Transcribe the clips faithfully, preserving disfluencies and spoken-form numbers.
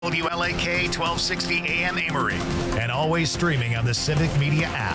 W L A K twelve sixty A M Amory, and always streaming on the Civic Media app.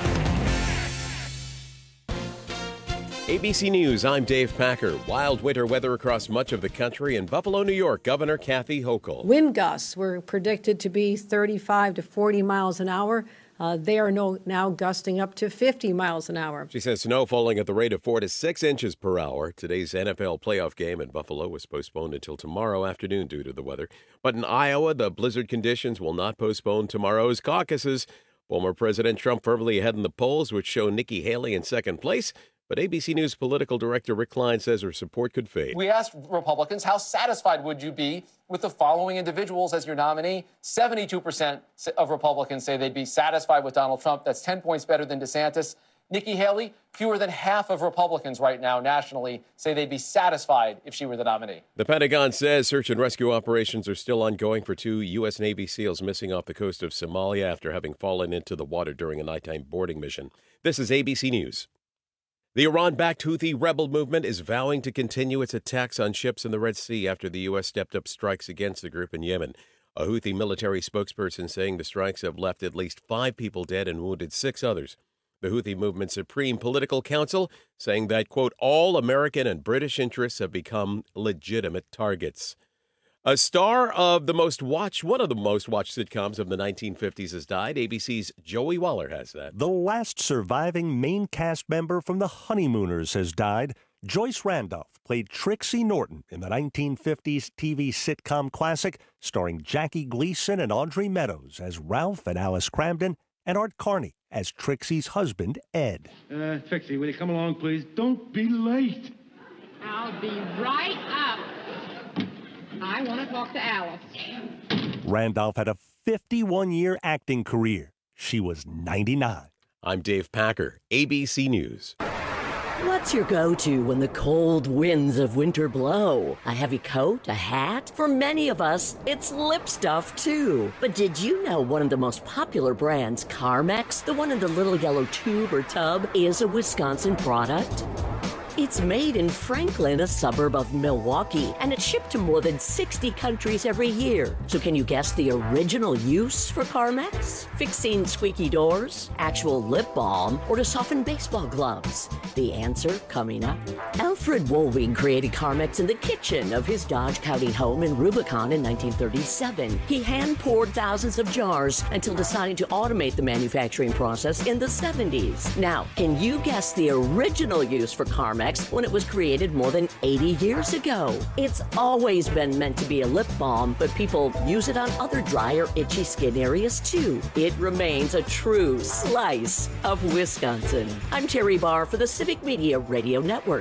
A B C News, I'm Dave Packer. Wild winter weather across much of the country. In Buffalo, New York, Governor Kathy Hochul. Wind gusts were predicted to be thirty-five to forty miles an hour. Uh, they are no, now gusting up to fifty miles an hour. She says snow falling at the rate of four to six inches per hour. Today's N F L playoff game in Buffalo was postponed until tomorrow afternoon due to the weather. But in Iowa, the blizzard conditions will not postpone tomorrow's caucuses. Former President Trump firmly ahead in the polls, which show Nikki Haley in second place. But A B C News political director Rick Klein says her support could fade. We asked Republicans, how satisfied would you be with the following individuals as your nominee? seventy-two percent of Republicans say they'd be satisfied with Donald Trump. That's ten points better than DeSantis. Nikki Haley, fewer than half of Republicans right now nationally say they'd be satisfied if she were the nominee. The Pentagon says search and rescue operations are still ongoing for two U S. Navy SEALs missing off the coast of Somalia after having fallen into the water during a nighttime boarding mission. This is A B C News. The Iran-backed Houthi rebel movement is vowing to continue its attacks on ships in the Red Sea after the U S stepped up strikes against the group in Yemen. A Houthi military spokesperson saying the strikes have left at least five people dead and wounded six others. The Houthi movement's Supreme Political Council saying that, quote, all American and British interests have become legitimate targets. A star of the most watched, one of the most watched sitcoms of the nineteen fifties has died. A B C's Joey Waller has that. The last surviving main cast member from The Honeymooners has died. Joyce Randolph played Trixie Norton in the nineteen fifties T V sitcom classic, starring Jackie Gleason and Audrey Meadows as Ralph and Alice Cramden, and Art Carney as Trixie's husband, Ed. Uh, Trixie, will you come along, please? Don't be late. I'll be right up. I want to talk to Alice. Randolph had a fifty-one-year acting career. She was ninety-nine. I'm Dave Packer, A B C News. What's your go-to when the cold winds of winter blow? A heavy coat? A hat? For many of us, it's lip stuff, too. But did you know one of the most popular brands, Carmex, the one in the little yellow tube or tub, is a Wisconsin product? It's made in Franklin, a suburb of Milwaukee, and it's shipped to more than sixty countries every year. So can you guess the original use for Carmex? Fixing squeaky doors, actual lip balm, or to soften baseball gloves? The answer coming up. Alfred Woolwing created Carmex in the kitchen of his Dodge County home in Rubicon in nineteen thirty-seven. He hand-poured thousands of jars until deciding to automate the manufacturing process in the seventies. Now, can you guess the original use for Carmex when it was created more than eighty years ago? It's always been meant to be a lip balm, but people use it on other dry or itchy skin areas too. It remains a true slice of Wisconsin. I'm Terry Barr for the Civic Media Radio Network.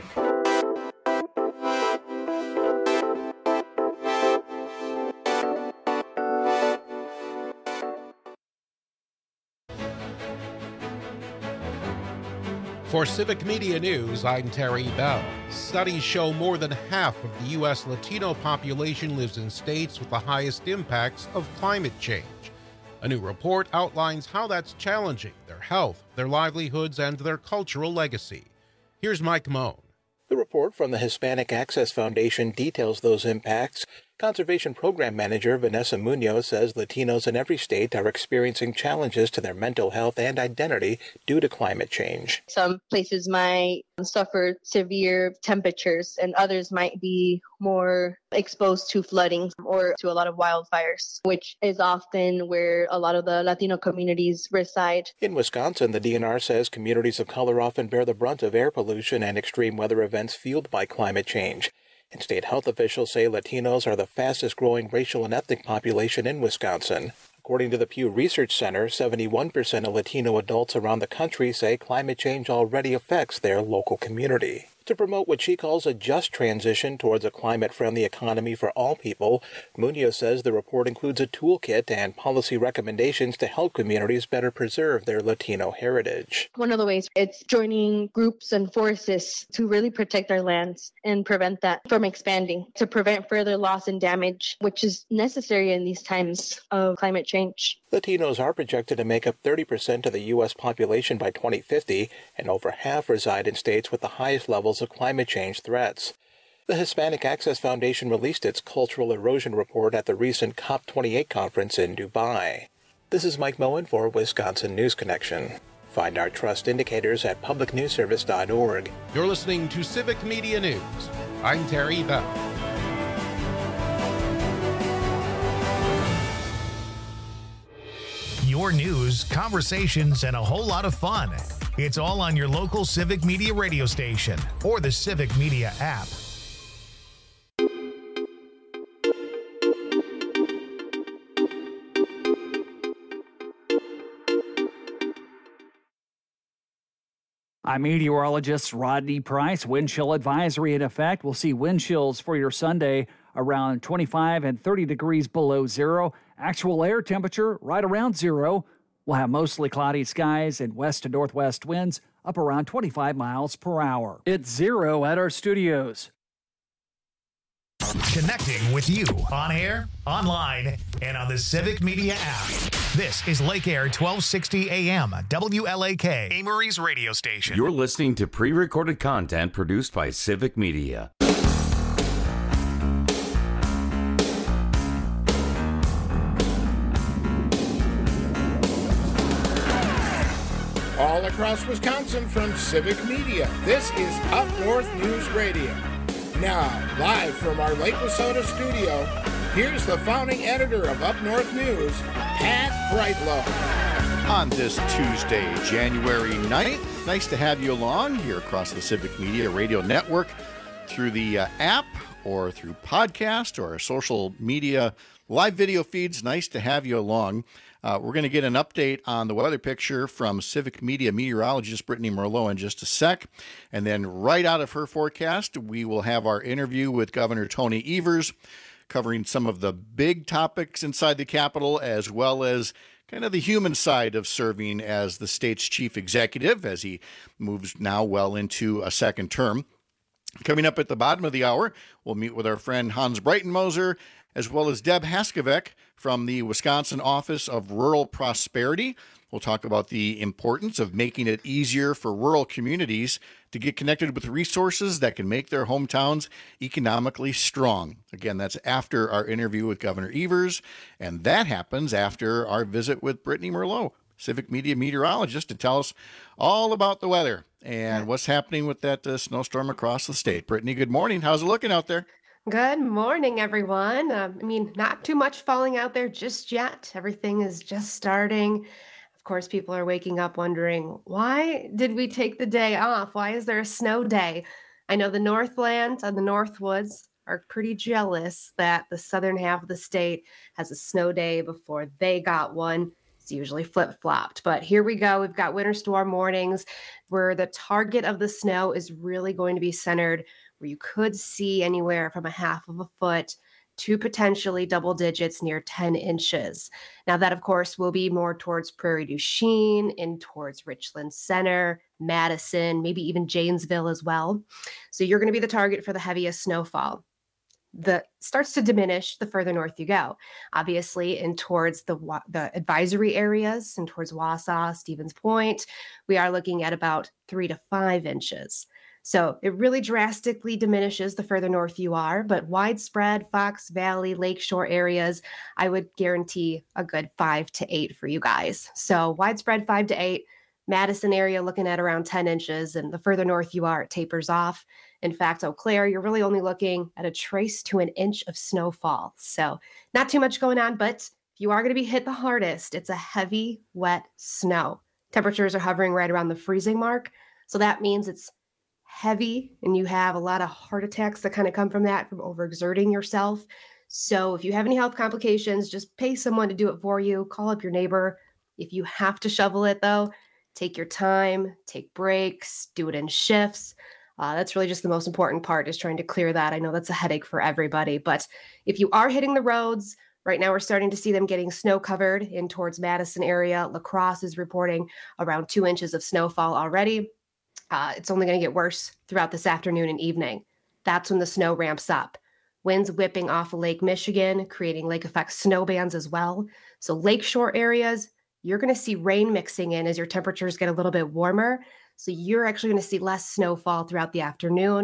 For Civic Media News, I'm Terry Bell. Studies show more than half of the U S Latino population lives in states with the highest impacts of climate change. A new report outlines how that's challenging their health, their livelihoods, and their cultural legacy. Here's Mike Moan. The report from the Hispanic Access Foundation details those impacts. Conservation Program Manager Vanessa Munoz says Latinos in every state are experiencing challenges to their mental health and identity due to climate change. Some places might suffer severe temperatures and others might be more exposed to flooding or to a lot of wildfires, which is often where a lot of the Latino communities reside. In Wisconsin, the D N R says communities of color often bear the brunt of air pollution and extreme weather events fueled by climate change. And state health officials say Latinos are the fastest growing racial and ethnic population in Wisconsin. According to the Pew Research Center, seventy-one percent of Latino adults around the country say climate change already affects their local community. To promote what she calls a just transition towards a climate-friendly economy for all people, Munoz says the report includes a toolkit and policy recommendations to help communities better preserve their Latino heritage. One of the ways it's joining groups and forces to really protect our lands and prevent that from expanding, to prevent further loss and damage, which is necessary in these times of climate change. Latinos are projected to make up thirty percent of the U S population by twenty fifty, and over half reside in states with the highest levels of climate change threats. The Hispanic Access Foundation released its cultural erosion report at the recent COP twenty-eight conference in Dubai. This is Mike Moen for Wisconsin News Connection. Find our trust indicators at public news service dot org. You're listening to Civic Media News. I'm Terry Bell. Your news, conversations, and a whole lot of fun. It's all on your local Civic Media radio station or the Civic Media app. I'm meteorologist Rodney Price. Wind chill advisory in effect. We'll see wind chills for your Sunday around twenty-five and thirty degrees below zero. Actual air temperature right around zero. We'll have mostly cloudy skies and west to northwest winds up around twenty-five miles per hour. It's zero at our studios. Connecting with you on air, online, and on the Civic Media app. This is Lake Air twelve sixty A M, W L A K, Amory's radio station. You're listening to pre-recorded content produced by Civic Media. All across Wisconsin from Civic Media, this is Up North News Radio. Now, live from our Lake Wissota studio, here's the founding editor of Up North News, Pat Brightlow. On this Tuesday, January ninth, nice to have you along here across the Civic Media Radio Network through the uh, app or through podcast or our social media live video feeds. Nice to have you along. Uh, we're going to get an update on the weather picture from Civic Media meteorologist Brittany Merlot in just a sec. And then right out of her forecast, we will have our interview with Governor Tony Evers, covering some of the big topics inside the Capitol, as well as kind of the human side of serving as the state's chief executive as he moves now well into a second term. Coming up at the bottom of the hour, we'll meet with our friend Hans Breitenmoser, as well as Deb Haskevec from the Wisconsin Office of Rural Prosperity. We'll talk about the importance of making it easier for rural communities to get connected with resources that can make their hometowns economically strong. Again, that's after our interview with Governor Evers, and that happens after our visit with Brittany Merlot, Civic Media meteorologist, to tell us all about the weather and what's happening with that uh, snowstorm across the state. Brittany, good morning. How's it looking out there? Good morning, everyone. Uh, I mean, not too much falling out there just yet. Everything is just starting. Of course, people are waking up wondering, why did we take the day off? Why is there a snow day? I know the Northland and the Northwoods are pretty jealous that the southern half of the state has a snow day before they got one. It's usually flip-flopped, but here we go. We've got winter storm warnings where the target of the snow is really going to be centered where you could see anywhere from a half of a foot to potentially double digits near ten inches. Now that, of course, will be more towards Prairie du Chien and towards Richland Center, Madison, maybe even Janesville as well. So you're going to be the target for the heaviest snowfall. The starts to diminish the further north you go, obviously, and towards the the advisory areas and towards Wausau, Stevens Point, we are looking at about three to five inches. So it really drastically diminishes the further north you are, but widespread Fox Valley, Lakeshore areas, I would guarantee a good five to eight for you guys. So widespread five to eight, Madison area looking at around ten inches, and the further north you are, it tapers off. In fact, Eau Claire, you're really only looking at a trace to an inch of snowfall. So not too much going on, but if you are going to be hit the hardest, it's a heavy, wet snow. Temperatures are hovering right around the freezing mark. So that means it's heavy and you have a lot of heart attacks that kind of come from that, from overexerting yourself. So if you have any health complications, just pay someone to do it for you. Call up your neighbor. If you have to shovel it, though, take your time, take breaks, do it in shifts. Uh, that's really just the most important part, is trying to clear that. I know that's a headache for everybody, but if you are hitting the roads, right now we're starting to see them getting snow covered in towards Madison area. La Crosse is reporting around two inches of snowfall already. Uh, it's only going to get worse throughout this afternoon and evening. That's when the snow ramps up. Winds whipping off of Lake Michigan, creating lake effect snow bands as well. So lakeshore areas, you're going to see rain mixing in as your temperatures get a little bit warmer. So you're actually going to see less snowfall throughout the afternoon,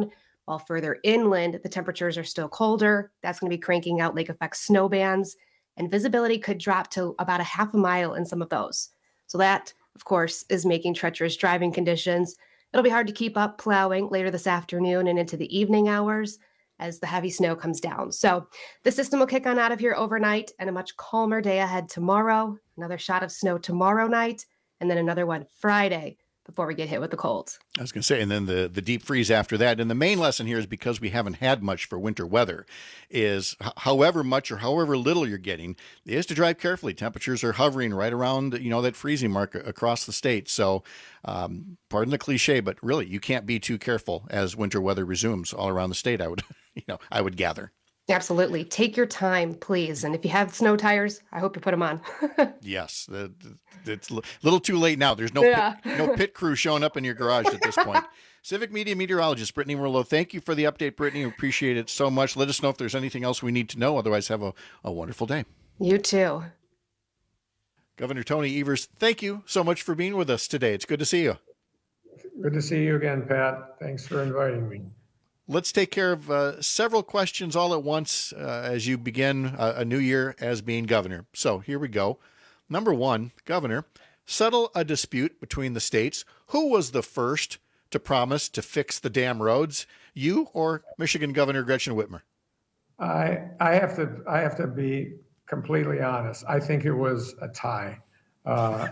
while further inland, the temperatures are still colder. That's going to be cranking out lake effect snow bands, and visibility could drop to about a half a mile in some of those. So that, of course, is making treacherous driving conditions. It'll be hard to keep up plowing later this afternoon and into the evening hours as the heavy snow comes down. So the system will kick on out of here overnight, and a much calmer day ahead tomorrow. Another shot of snow tomorrow night, and then another one Friday before we get hit with the cold. I was going to say, and then the, the deep freeze after that. And the main lesson here is, because we haven't had much for winter weather, is h- however much or however little you're getting, is to drive carefully. Temperatures are hovering right around, you know, that freezing mark across the state. So um, pardon the cliche, but really you can't be too careful as winter weather resumes all around the state, I would, you know, I would gather. Absolutely. Take your time, please. And if you have snow tires, I hope you put them on. Yes. The, the, it's a little too late now. There's no, Yeah. pit, no pit crew showing up in your garage at this point. Civic Media meteorologist Brittany Merlot, thank you for the update, Brittany. We appreciate it so much. Let us know if there's anything else we need to know. Otherwise, have a, a wonderful day. You too. Governor Tony Evers, thank you so much for being with us today. It's good to see you. Good to see you again, Pat. Thanks for inviting me. Let's take care of uh, several questions all at once uh, as you begin a, a new year as being governor. So here we go. Number one, Governor, settle a dispute between the states. Who was the first to promise to fix the damn roads, you or Michigan Governor Gretchen Whitmer? I I have to I have to be completely honest. I think it was a tie. Uh,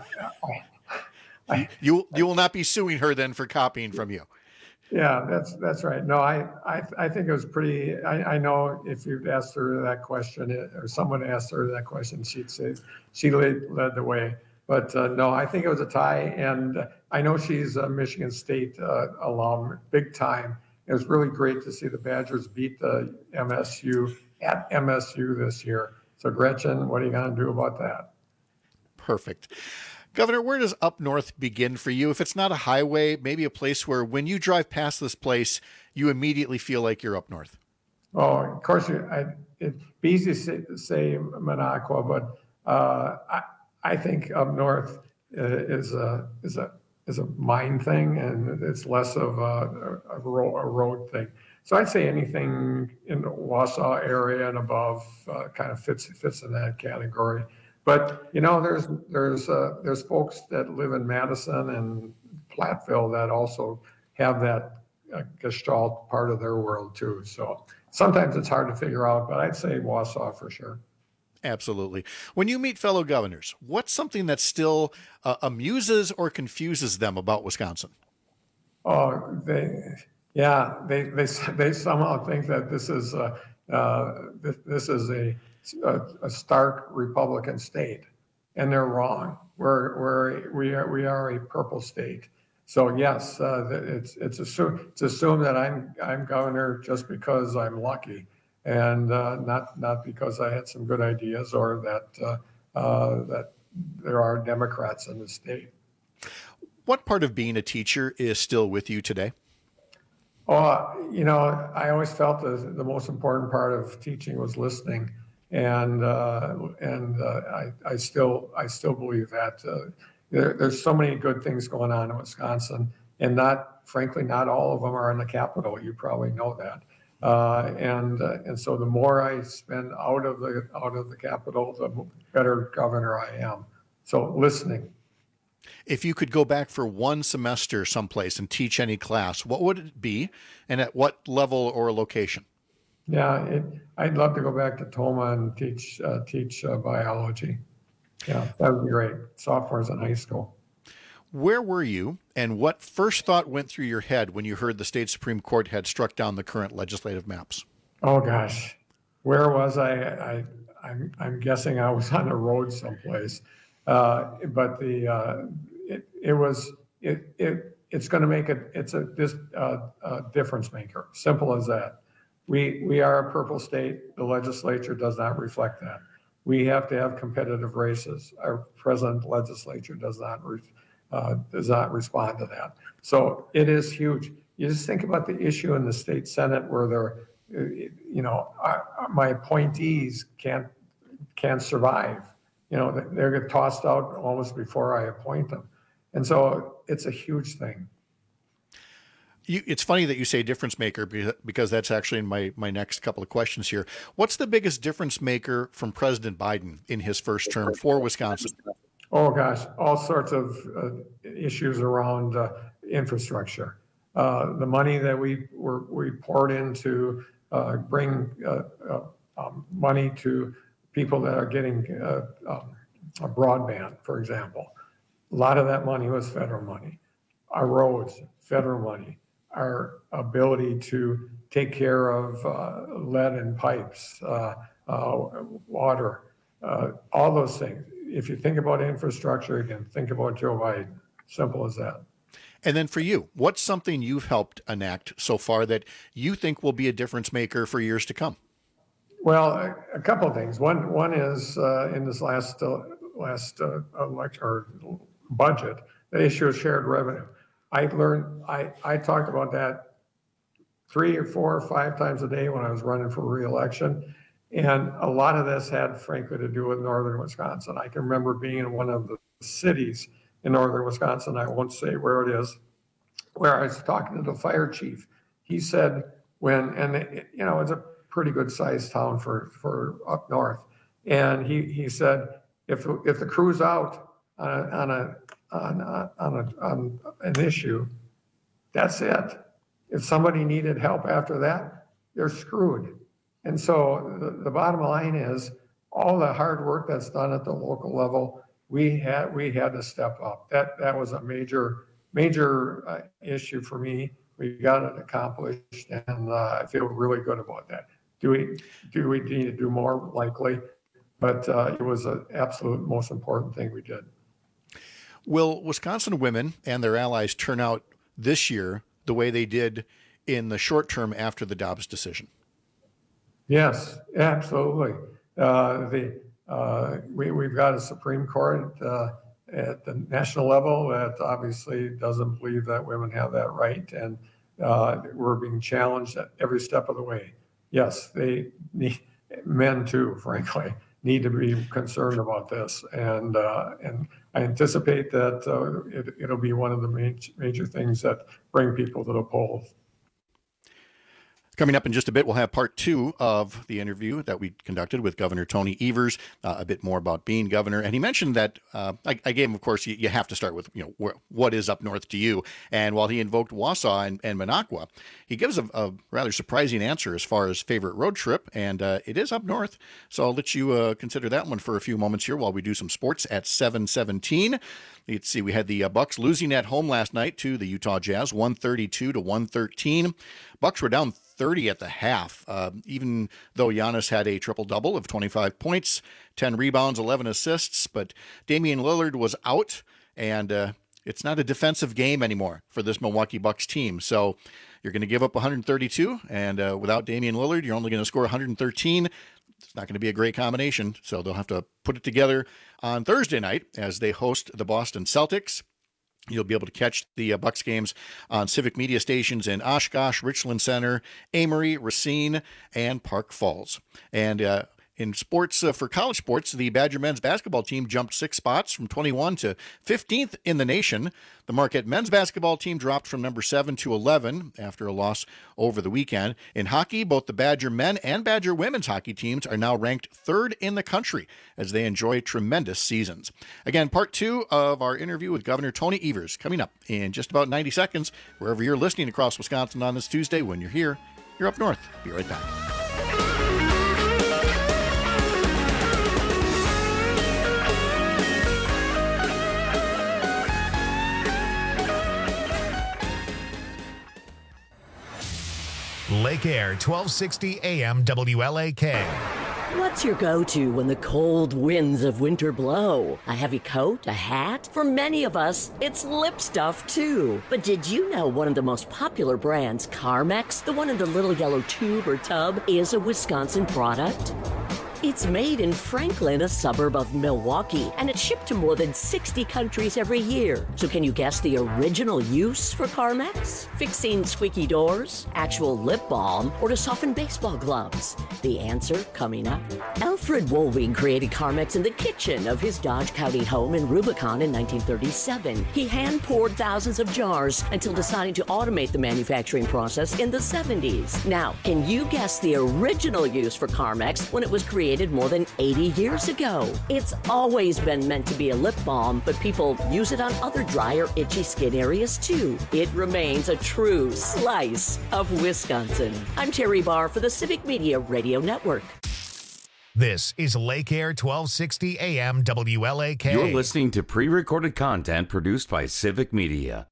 I, I, you you will not be suing her then for copying from you. Yeah, that's that's right. No, I I, I think it was pretty. I, I know if you'd asked her that question, or someone asked her that question, she'd say she led, led the way. But uh, no, I think it was a tie, and I know she's a Michigan State uh, alum, big time. It was really great to see the Badgers beat the M S U at M S U this year. So Gretchen, what are you going to do about that? Perfect. Governor, where does up north begin for you? If it's not a highway, maybe a place where when you drive past this place, you immediately feel like you're up north. Oh, of course, you, I, it'd be easy to say, say Minocqua, but uh, I, I think up north uh, is a is a is a mine thing, and it's less of a, a, ro- a road thing. So I'd say anything in the Wausau area and above uh, kind of fits fits in that category. But you know, there's there's uh, there's folks that live in Madison and Platteville that also have that uh, Gestalt part of their world too. So sometimes it's hard to figure out, but I'd say Wausau for sure. Absolutely. When you meet fellow governors, what's something that still uh, amuses or confuses them about Wisconsin? Oh, they, yeah, they they they somehow think that this is uh, uh, this, this is a, a a stark Republican state, and they're wrong. We're we're we are we are a purple state. So yes, uh, it's it's assumed it's assumed that I'm I'm governor just because I'm lucky, and uh, not not because I had some good ideas or that uh, uh, that there are Democrats in the state. What part of being a teacher is still with you today? Oh, you know, I always felt that the most important part of teaching was listening, and uh, and uh, I, I still I still believe that. Uh, there, there's so many good things going on in Wisconsin, and not frankly, not all of them are in the capital. You probably know that. Uh, and uh, and so the more I spend out of the out of the capital, the better governor I am. So listening. If you could go back for one semester someplace and teach any class, what would it be, and at what level or location? Yeah, it, I'd love to go back to Toma and teach uh, teach uh, biology. Yeah, that would be great. Sophomores in high school. Where were you, and what first thought went through your head when you heard the state Supreme Court had struck down the current legislative maps? Oh gosh, where was I? I I'm I'm guessing I was on the road someplace. Uh, but the uh, it it was it it it's going to make it it's a this uh, uh, difference maker. Simple as that. We we are a purple state. The legislature does not reflect that. We have to have competitive races. Our present legislature does not re, uh, does not respond to that. So it is huge. You just think about the issue in the state Senate where they're, you know, uh, my appointees can't can't survive. You know, they get tossed out almost before I appoint them. And so it's a huge thing. You, it's funny that you say difference maker because that's actually in my, my next couple of questions here. What's the biggest difference maker from President Biden in his first term for Wisconsin? Oh, gosh, all sorts of uh, issues around uh, infrastructure. Uh, the money that we were, we poured into uh, bring uh, uh, um, money to people that are getting uh, um, a broadband, for example. A lot of that money was federal money. Our roads, federal money. Our ability to take care of uh, lead in pipes, uh, uh, water, uh, all those things. If you think about infrastructure, again, think about Joe Biden. Simple as that. And then for you, what's something you've helped enact so far that you think will be a difference maker for years to come? Well, a, a couple of things. One one is uh, in this last uh, last uh, election or budget, the issue of shared revenue. I learned, I, I talked about that three or four or five times a day when I was running for re-election. And a lot of this had, frankly, to do with northern Wisconsin. I can remember being in one of the cities in northern Wisconsin, I won't say where it is, where I was talking to the fire chief. He said when, and it, you know, it's a pretty good sized town for, for up north. And he, he said, if, if the crew's out on a, on a On, on, a, on an issue, that's it. If somebody needed help after that, they're screwed. And so the, the bottom line is all the hard work that's done at the local level, we had we had to step up. That that was a major major uh, issue for me. We got it accomplished, and uh, I feel really good about that. Do we do we need to do more? Likely, but uh, it was an absolute most important thing we did. Will Wisconsin women and their allies turn out this year the way they did in the short term after the Dobbs decision? Yes, absolutely. Uh, the uh, we, we've got a Supreme Court uh, at the national level that obviously doesn't believe that women have that right, and uh, we're being challenged at every step of the way. Yes, they need, men too, frankly, need to be concerned about this, and uh, and I anticipate that uh, it, it'll be one of the major, major things that bring people to the polls. Coming up in just a bit, we'll have part two of the interview that we conducted with Governor Tony Evers, uh, a bit more about being governor. And he mentioned that, uh, I, I gave him, of course, you, you have to start with, you know, where, what is up north to you? And while he invoked Wausau and, and Minocqua, he gives a, a rather surprising answer as far as favorite road trip, and uh, it is up north. So I'll let you uh, consider that one for a few moments here while we do some sports at seven seventeen. Let's see, we had the uh, Bucks losing at home last night to the Utah Jazz, one thirty-two to one thirteen. Bucks were down thirty at the half, uh, even though Giannis had a triple-double of twenty-five points, ten rebounds, eleven assists, but Damian Lillard was out, and uh, it's not a defensive game anymore for this Milwaukee Bucks team. So you're going to give up one thirty-two, and uh, without Damian Lillard, you're only going to score one thirteen. It's not going to be a great combination, so they'll have to put it together on Thursday night as they host the Boston Celtics. You'll be able to catch the uh, Bucks games on Civic Media stations in Oshkosh, Richland Center, Amory, Racine, and Park Falls. And uh, in sports, uh, for college sports, the Badger men's basketball team jumped six spots from twenty-one to fifteenth in the nation. The Marquette men's basketball team dropped from number seven to eleven after a loss over the weekend. In hockey, both the Badger men and Badger women's hockey teams are now ranked third in the country as they enjoy tremendous seasons. Again, part two of our interview with Governor Tony Evers coming up in just about ninety seconds, wherever you're listening across Wisconsin on this Tuesday. When you're here, you're up north. Be right back. Lake Air, twelve sixty A M W L A K. What's your go-to when the cold winds of winter blow? A heavy coat? A hat? For many of us, it's lip stuff too. But did you know one of the most popular brands, Carmex, the one in the little yellow tube or tub, is a Wisconsin product? It's made in Franklin, a suburb of Milwaukee, and it's shipped to more than sixty countries every year. So can you guess the original use for Carmex? Fixing squeaky doors, actual lip balm, or to soften baseball gloves? The answer coming up. Alfred Woolwing created Carmex in the kitchen of his Dodge County home in Rubicon in nineteen thirty-seven. He hand-poured thousands of jars until deciding to automate the manufacturing process in the seventies. Now, can you guess the original use for Carmex when it was created more than eighty years ago? It's always been meant to be a lip balm, but people use it on other dry or itchy skin areas too. It remains a true slice of Wisconsin. I'm Terry Barr for the Civic Media Radio Network. This is Lake Air twelve sixty A M W L A K. You're listening to pre-recorded content produced by Civic Media.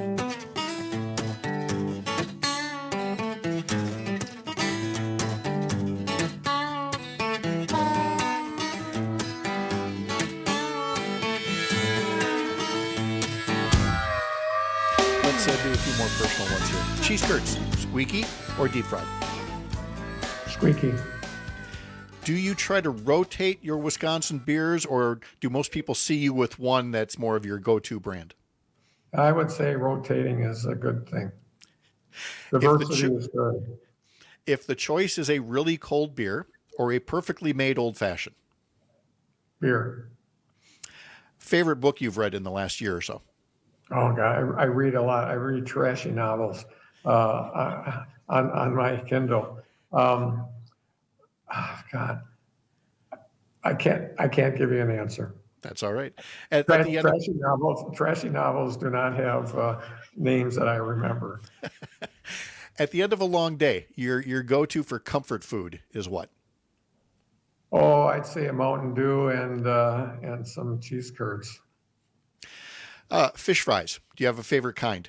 Let's uh, do a few more personal ones here. Cheese curds, squeaky or deep fried? Squeaky. Do you try to rotate your Wisconsin beers, or do most people see you with one that's more of your go-to brand? I would say rotating is a good thing. Diversity cho- is good. If the choice is a really cold beer or a perfectly made old-fashioned? Beer. Favorite book you've read in the last year or so? Oh, God, I, I read a lot. I read trashy novels uh, on, on my Kindle. Um, Oh, God, I can't. I can't give you an answer. That's all right. At, Trash, at the end trashy of... novels. Trashy novels do not have uh, names that I remember. At the end of a long day, your your go-to for comfort food is what? Oh, I'd say a Mountain Dew and uh, and some cheese curds. Uh, fish fries. Do you have a favorite kind?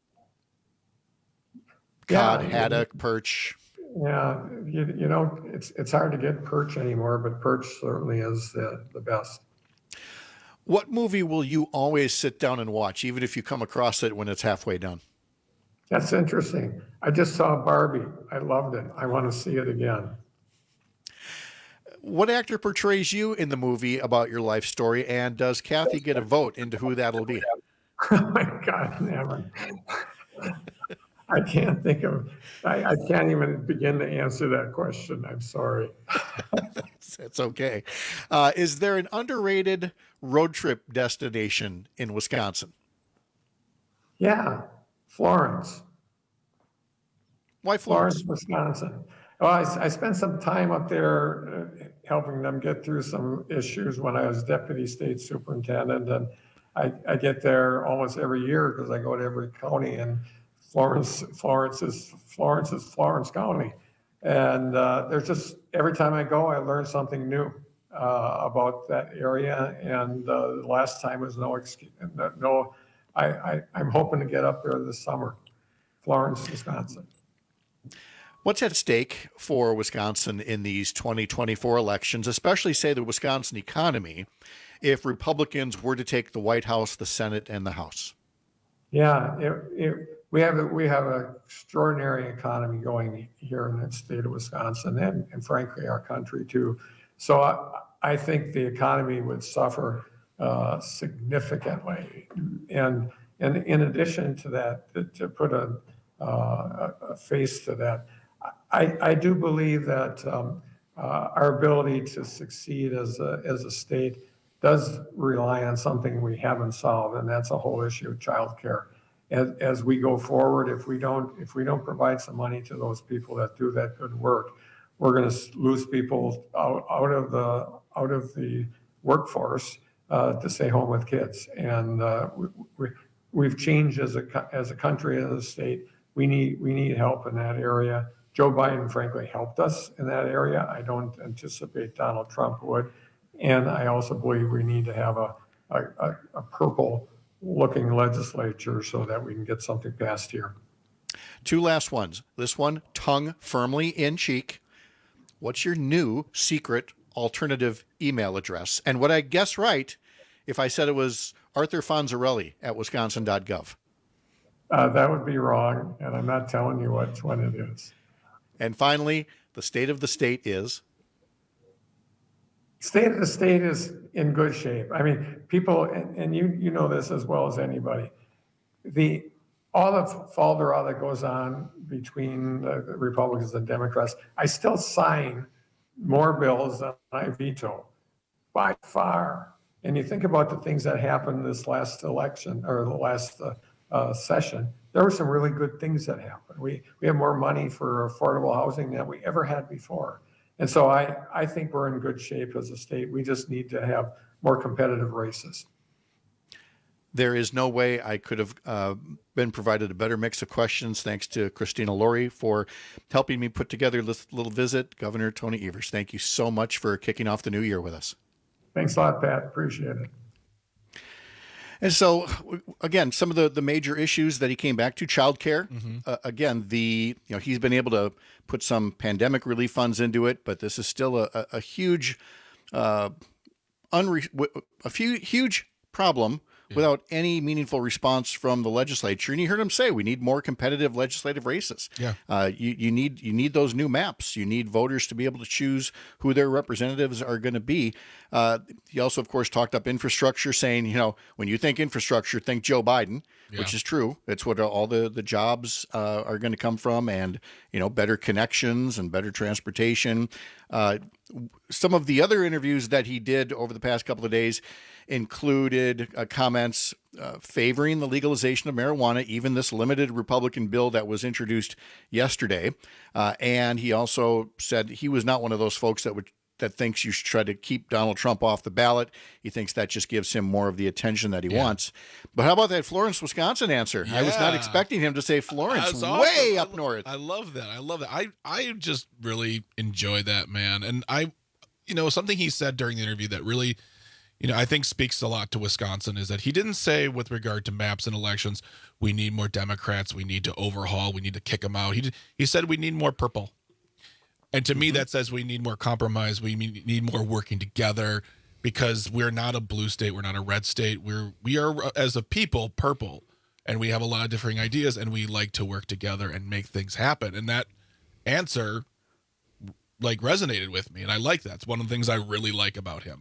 Cod, Yeah, haddock, perch. Yeah, you, you know, it's it's hard to get perch anymore, but perch certainly is the, the best. What movie will you always sit down and watch, even if you come across it when it's halfway done? That's interesting. I just saw Barbie. I loved it. I want to see it again. What actor portrays you in the movie about your life story, and does Kathy get a vote into who that'll be? Oh my God, never. I can't think of, I, I can't even begin to answer that question. I'm sorry. that's, that's okay. Uh, is there an underrated road trip destination in Wisconsin? Yeah, Florence. Why Florence? Florence, Wisconsin. Well, I, I spent some time up there uh, helping them get through some issues when I was deputy state superintendent. And I, I get there almost every year because I go to every county, and Florence, Florence is Florence is Florence County, and uh, there's just every time I go, I learn something new uh, about that area. And uh, the last time was no excuse. No, I, I I'm hoping to get up there this summer, Florence, Wisconsin. What's at stake for Wisconsin in these twenty twenty-four elections, especially say the Wisconsin economy, if Republicans were to take the White House, the Senate, and the House? Yeah, it, it, we have a, we have an extraordinary economy going here in the state of Wisconsin, and, and frankly our country too. So I, I think the economy would suffer uh, significantly, and and in addition to that, to, to put a, uh, a face to that, I, I do believe that um, uh, our ability to succeed as a, as a state does rely on something we haven't solved, and that's a whole issue of childcare. As, as we go forward, if we don't if we don't provide some money to those people that do that good work, we're going to lose people out, out of the out of the workforce uh, to stay home with kids. And uh, we, we, we've changed as a as a country and as a state. We need we need help in that area. Joe Biden, frankly, helped us in that area. I don't anticipate Donald Trump would. And I also believe we need to have a, a, a purple-looking legislature so that we can get something passed here. Two last ones. This one, tongue firmly in cheek. What's your new secret alternative email address? And would I guess right if I said it was Arthur Fonzarelli at wisconsin dot gov? Uh, that would be wrong, and I'm not telling you which one it is. And finally, the state of the state is? state of the state is in good shape. I mean, people, and, and you you know this as well as anybody, the all the falderall that goes on between the Republicans and Democrats, I still sign more bills than I veto by far. And you think about the things that happened this last election or the last uh, uh, session, there were some really good things that happened. We we have more money for affordable housing than we ever had before. And so I, I think we're in good shape as a state. We just need to have more competitive races. There is no way I could have uh, been provided a better mix of questions. Thanks to Christina Laurie for helping me put together this little visit. Governor Tony Evers, thank you so much for kicking off the new year with us. Thanks a lot, Pat. Appreciate it. And so, again, some of the, the major issues that he came back to, childcare. Mm-hmm. Uh, again, the you know he's been able to put some pandemic relief funds into it, but this is still a, a, a huge, uh, unre- a few huge problem. Yeah. Without any meaningful response from the legislature. And you heard him say, we need more competitive legislative races. Yeah. Uh, you, you need you need those new maps. You need voters to be able to choose who their representatives are going to be. Uh, he also, of course, talked up infrastructure, saying, you know, when you think infrastructure, think Joe Biden, yeah. which is true. It's what all the, the jobs uh, are going to come from, and, you know, better connections and better transportation. Uh, some of the other interviews that he did over the past couple of days included uh, comments uh, favoring the legalization of marijuana, even this limited Republican bill that was introduced yesterday. Uh, and he also said he was not one of those folks that would that thinks you should try to keep Donald Trump off the ballot. He thinks that just gives him more of the attention that he yeah. wants. But how about that Florence, Wisconsin answer? Yeah. I was not expecting him to say Florence, way up north. I love that. I love that. I, I just really enjoy that, man. And I, you know, something he said during the interview that really, you know, I think speaks a lot to Wisconsin is that he didn't say with regard to maps and elections, we need more Democrats, we need to overhaul, we need to kick them out. He he said we need more purple. And to mm-hmm. me, that says we need more compromise. We need more working together, because we're not a blue state. We're not a red state. We're, we are, as a people, purple. And we have a lot of differing ideas, and we like to work together and make things happen. And that answer, like, resonated with me. And I like that. It's one of the things I really like about him.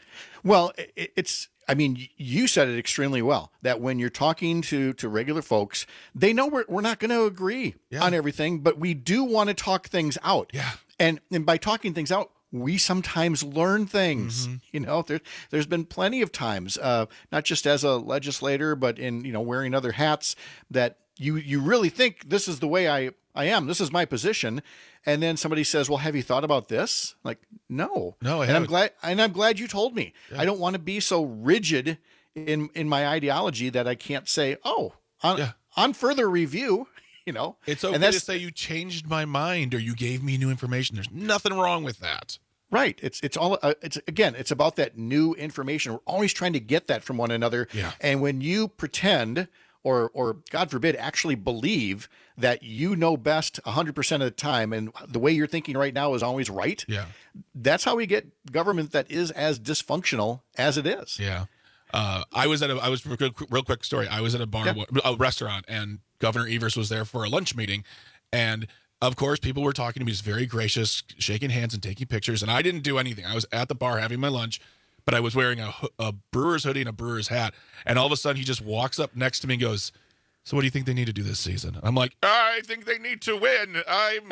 Well, it's, I mean, you said it extremely well, that when you're talking to, to regular folks, they know we're, we're not going to agree yeah. on everything, but we do want to talk things out. Yeah. And, and by talking things out, we sometimes learn things. Mm-hmm. You know, there, there's been plenty of times, uh, not just as a legislator, but in, you know, wearing other hats, that you, you really think this is the way I, I am. This is my position. And then somebody says, well, have you thought about this? Like, no, no. I and I'm glad, and I'm glad you told me. Yeah. I don't want to be so rigid in, in my ideology that I can't say, oh, on, yeah. on further review, you know, it's okay to say you changed my mind or you gave me new information. There's nothing wrong with that. Right. It's, it's all, uh, it's again, it's about that new information. We're always trying to get that from one another. Yeah. And when you pretend, or, or God forbid, actually believe that you know best one hundred percent of the time, and the way you're thinking right now is always right. Yeah. That's how we get government that is as dysfunctional as it is. Yeah. Uh, I was at a, I was real, real quick story. I was at a bar, yeah. a restaurant, and Governor Evers was there for a lunch meeting. And of course, people were talking to me, just very gracious, shaking hands and taking pictures. And I didn't do anything. I was at the bar having my lunch, but I was wearing a, a Brewers hoodie and a Brewers hat. And all of a sudden, he just walks up next to me and goes, so what do you think they need to do this season? I'm like, I think they need to win. I'm,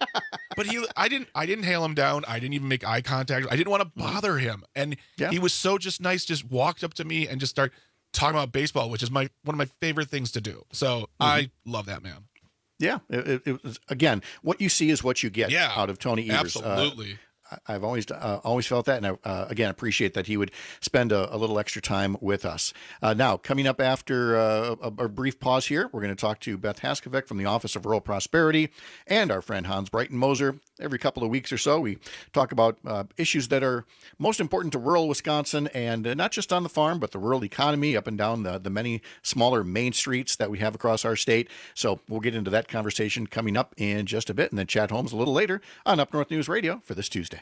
but he, I didn't, I didn't hail him down. I didn't even make eye contact. I didn't want to bother him. And yeah. he was so just nice, just walked up to me and just started talking about baseball, which is my, one of my favorite things to do. So mm-hmm. I love that man. Yeah. It, it, it was, again, what you see is what you get yeah, out of Tony Evers. Absolutely. Uh, I've always uh, always felt that, and I, uh, again, appreciate that he would spend a, a little extra time with us. Uh, now, coming up after uh, a, a brief pause here, we're going to talk to Beth Haskovic from the Office of Rural Prosperity and our friend Hans Breitenmoser. Every couple of weeks or so, we talk about uh, issues that are most important to rural Wisconsin, and uh, not just on the farm, but the rural economy up and down the, the many smaller main streets that we have across our state. So we'll get into that conversation coming up in just a bit, and then Chad Holmes a little later on Up North News Radio for this Tuesday.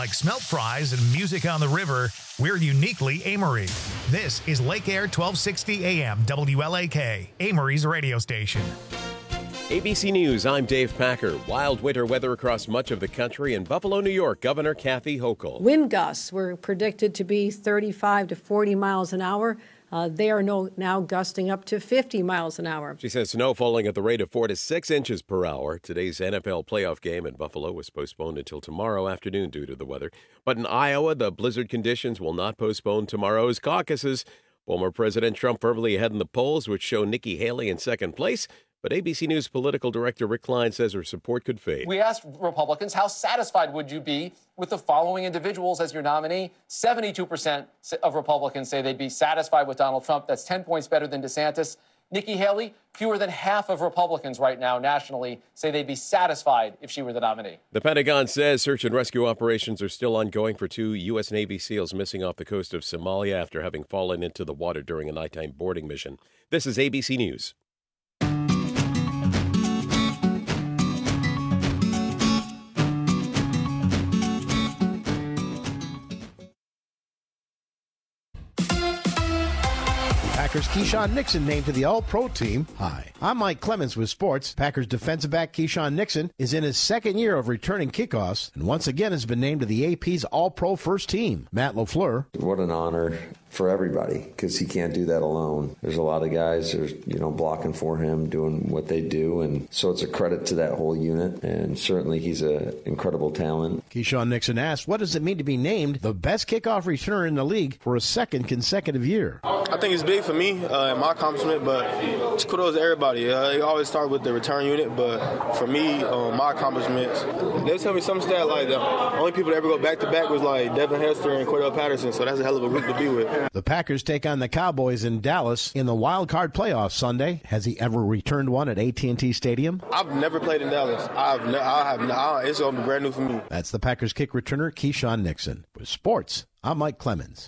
like smelt fries and music on the river, we're uniquely Amory. This is Lake Air twelve sixty A M W L A K, Amory's radio station. A B C News, I'm Dave Packer. Wild winter weather across much of the country. In Buffalo, New York, Governor Kathy Hochul. Wind gusts were predicted to be thirty-five to forty miles an hour. Uh, they are no, now gusting up to fifty miles an hour. She says snow falling at the rate of four to six inches per hour. Today's N F L playoff game in Buffalo was postponed until tomorrow afternoon due to the weather. But in Iowa, the blizzard conditions will not postpone tomorrow's caucuses. Former President Trump firmly ahead in the polls, which show Nikki Haley in second place. But A B C News political director Rick Klein says her support could fade. We asked Republicans, how satisfied would you be with the following individuals as your nominee? seventy-two percent of Republicans say they'd be satisfied with Donald Trump. That's ten points better than DeSantis. Nikki Haley, fewer than half of Republicans right now nationally say they'd be satisfied if she were the nominee. The Pentagon says search and rescue operations are still ongoing for two U S. Navy SEALs missing off the coast of Somalia after having fallen into the water during a nighttime boarding mission. This is A B C News. Packers' Keyshawn Nixon named to the All-Pro team. Hi, I'm Mike Clemens with sports. Packers defensive back Keyshawn Nixon is in his second year of returning kickoffs and once again has been named to the A P's All-Pro first team. Matt LaFleur. What an honor for everybody, because he can't do that alone. There's a lot of guys that are, you know, blocking for him, doing what they do, and so it's a credit to that whole unit, and certainly he's an incredible talent. Keyshawn Nixon asked, what does it mean to be named the best kickoff returner in the league for a second consecutive year? I think it's big for me uh, and my accomplishment, but it's kudos to everybody. Uh, they always start with the return unit, but for me, um, my accomplishments, they tell me some stat like the only people that ever go back-to-back was like Devin Hester and Cordell Patterson, so that's a hell of a group to be with. The Packers take on the Cowboys in Dallas in the wild card playoffs Sunday. Has he ever returned one at A T and T Stadium? I've never played in Dallas. I've ne- I have. I, it's going to be brand new for me. That's the Packers kick returner Keyshawn Nixon. With sports, I'm Mike Clemens.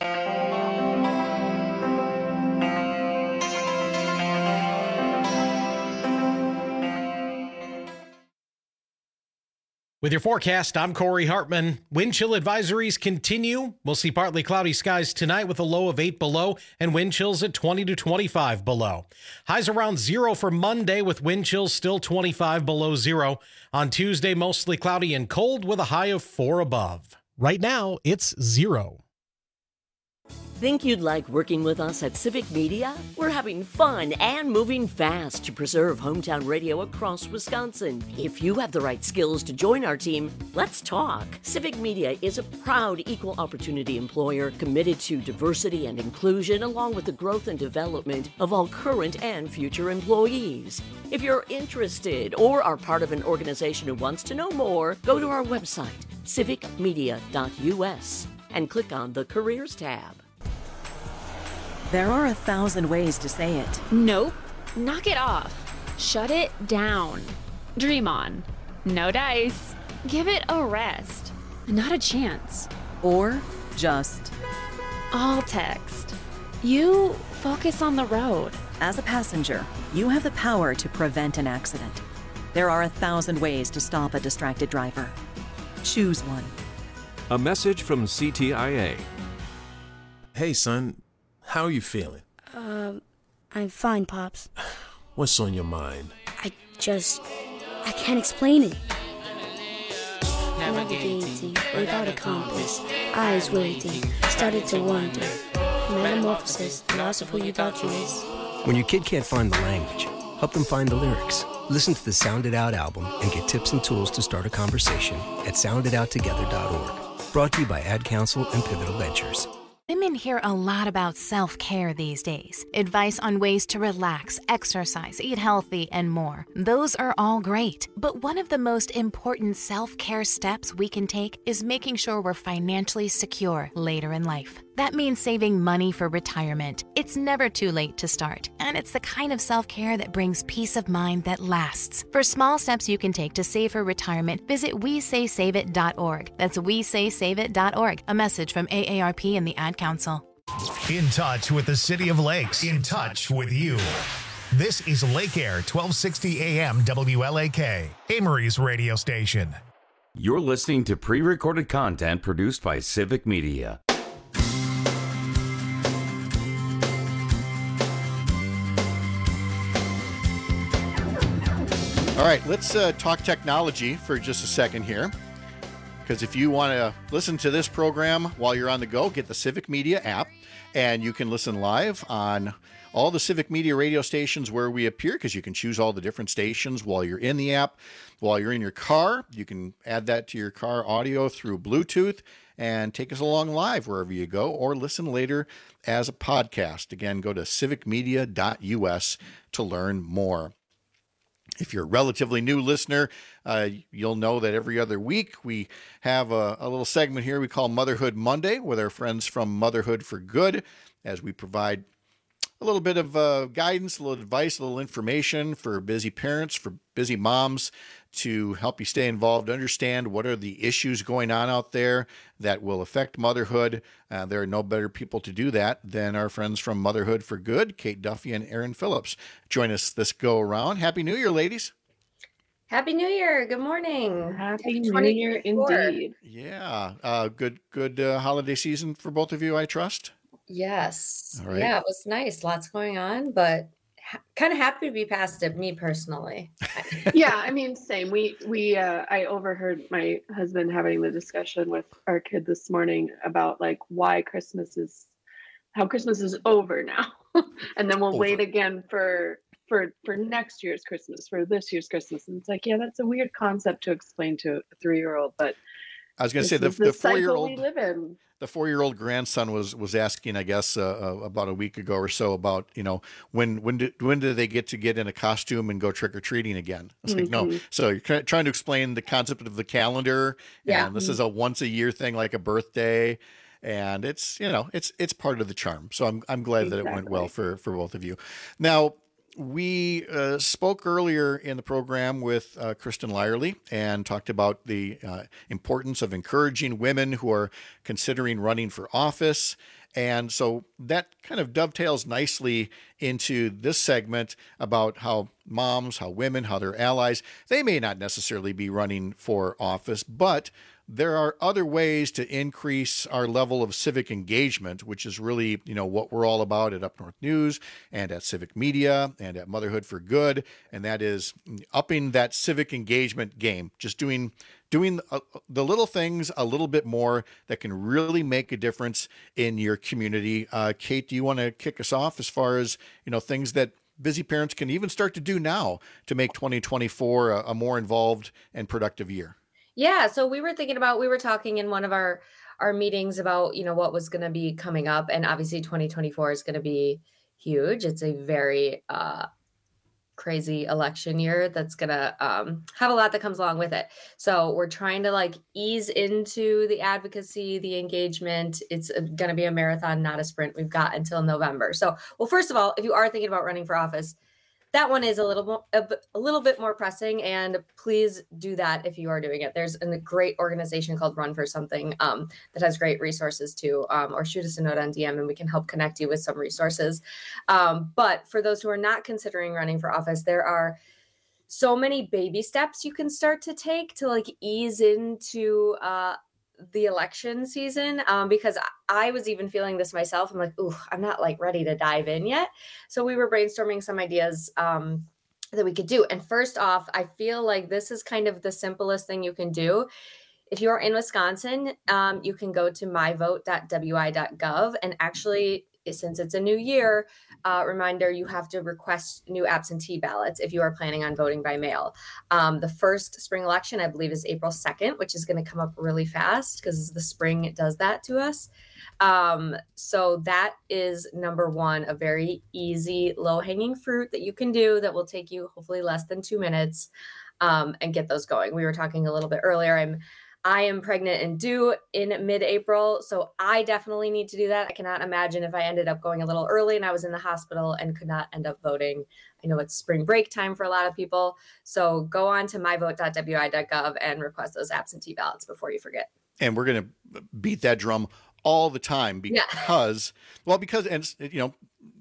With your forecast, I'm Corey Hartman. Wind chill advisories continue. We'll see partly cloudy skies tonight with a low of eight below and wind chills at twenty to twenty-five below. Highs around zero for Monday with wind chills still twenty-five below zero. On Tuesday, mostly cloudy and cold with a high of four above. Right now, it's zero. Think you'd like working with us at Civic Media? We're having fun and moving fast to preserve hometown radio across Wisconsin. If you have the right skills to join our team, let's talk. Civic Media is a proud equal opportunity employer committed to diversity and inclusion along with the growth and development of all current and future employees. If you're interested or are part of an organization who wants to know more, go to our website, civic media dot u s, and click on the Careers tab. There are a thousand ways to say it. Nope. Knock it off. Shut it down. Dream on. No dice. Give it a rest. Not a chance. Or just. All text. You focus on the road. As a passenger, you have the power to prevent an accident. There are a thousand ways to stop a distracted driver. Choose one. A message from C T I A. Hey, son. How are you feeling? Um, I'm fine, Pops. What's on your mind? I just... I can't explain it. Navigating without a compass, eyes waiting, started to wonder. Metamorphosis, the loss of who you thought you is. When your kid can't find the language, help them find the lyrics. Listen to the Sound It Out album and get tips and tools to start a conversation at sound it out together dot org. Brought to you by Ad Council and Pivotal Ventures. Women hear a lot about self-care these days. Advice on ways to relax, exercise, eat healthy, and more. Those are all great. But one of the most important self-care steps we can take is making sure we're financially secure later in life. That means saving money for retirement. It's never too late to start, and it's the kind of self-care that brings peace of mind that lasts. For small steps you can take to save for retirement, visit we say save it dot org. That's we say save it dot org. A message from A A R P and the Ad Council. In touch with the City of Lakes. In touch with you. This is Lake Air twelve sixty A M W L A K, Amory's radio station. You're listening to pre-recorded content produced by Civic Media. All right, let's uh, talk technology for just a second here. Because if you want to listen to this program while you're on the go, get the Civic Media app, and you can listen live on all the Civic Media radio stations where we appear, because you can choose all the different stations while you're in the app. While you're in your car, you can add that to your car audio through Bluetooth and take us along live wherever you go, or listen later as a podcast. Again, go to civic media dot U S to learn more. If you're a relatively new listener, uh, you'll know that every other week we have a, a little segment here we call Motherhood Monday with our friends from Motherhood for Good, as we provide a little bit of uh, guidance, a little advice, a little information for busy parents, for busy moms, to help you stay involved, understand what are the issues going on out there that will affect motherhood. Uh, there are no better people to do that than our friends from Motherhood for Good, Kate Duffy and Erin Phillips. Join us this go around. Happy New Year, ladies. Happy New Year. Good morning. Happy New Year indeed. Yeah. Uh, good, good uh, holiday season for both of you, I trust. Yes. All right. Yeah, it was nice. Lots going on, but ha- kind of happy to be past it, me personally. Yeah, I mean, same. We, we, uh, I overheard my husband having the discussion with our kid this morning about like why Christmas is, how Christmas is over now. And then we'll over. wait again for, for, for next year's Christmas, for this year's Christmas. And it's like, yeah, that's a weird concept to explain to a three-year-old, but I was going to say the, the, the four-year-old we live in. The four-year-old grandson was was asking, I guess, uh, about a week ago or so about, you know, when when do, when do they get to get in a costume and go trick or treating again? It's mm-hmm. like no. So you're try, trying to explain the concept of the calendar, yeah. and this is a once a year thing, like a birthday, and it's you know it's it's part of the charm. So I'm I'm glad exactly. that it went well for for both of you. Now, we uh, spoke earlier in the program with uh, Kristen Lyerly and talked about the uh, importance of encouraging women who are considering running for office. And so that kind of dovetails nicely into this segment about how moms, how women, how their allies, they may not necessarily be running for office, but there are other ways to increase our level of civic engagement, which is really, you know, what we're all about at Up North News and at Civic Media and at Motherhood for Good. And that is upping that civic engagement game, just doing doing uh, the little things a little bit more that can really make a difference in your community. Uh, Kate, do you want to kick us off as far as, you know, things that busy parents can even start to do now to make twenty twenty-four a, a more involved and productive year? Yeah, so we were thinking about, we were talking in one of our, our meetings about, you know, what was going to be coming up. And obviously twenty twenty-four is going to be huge. It's a very uh, crazy election year that's going to um, have a lot that comes along with it. So we're trying to like ease into the advocacy, the engagement. It's going to be a marathon, not a sprint. We've got until November. So, well, first of all, if you are thinking about running for office, that one is a little more, a, a little bit more pressing, and please do that if you are doing it. There's a great organization called Run for Something um, that has great resources too, um, or shoot us a note on D M and we can help connect you with some resources. Um, but for those who are not considering running for office, there are so many baby steps you can start to take to like ease into uh, the election season, um, because I was even feeling this myself. I'm like, ooh, I'm not like ready to dive in yet. So we were brainstorming some ideas um, that we could do. And first off, I feel like this is kind of the simplest thing you can do. If you're in Wisconsin, um, you can go to my vote dot w i dot gov and actually, since it's a new year, uh, reminder, you have to request new absentee ballots if you are planning on voting by mail. Um, the first spring election, I believe, is April second, which is going to come up really fast because the spring does that to us. Um, so that is number one, a very easy, low-hanging fruit that you can do that will take you hopefully less than two minutes um, and get those going. We were talking a little bit earlier. I'm I am pregnant and due in mid-April, so I definitely need to do that. I cannot imagine if I ended up going a little early and I was in the hospital and could not end up voting. I know it's spring break time for a lot of people, so go on to my vote dot w i dot gov and request those absentee ballots before you forget. And we're going to beat that drum all the time because, yeah. well, because, and you know,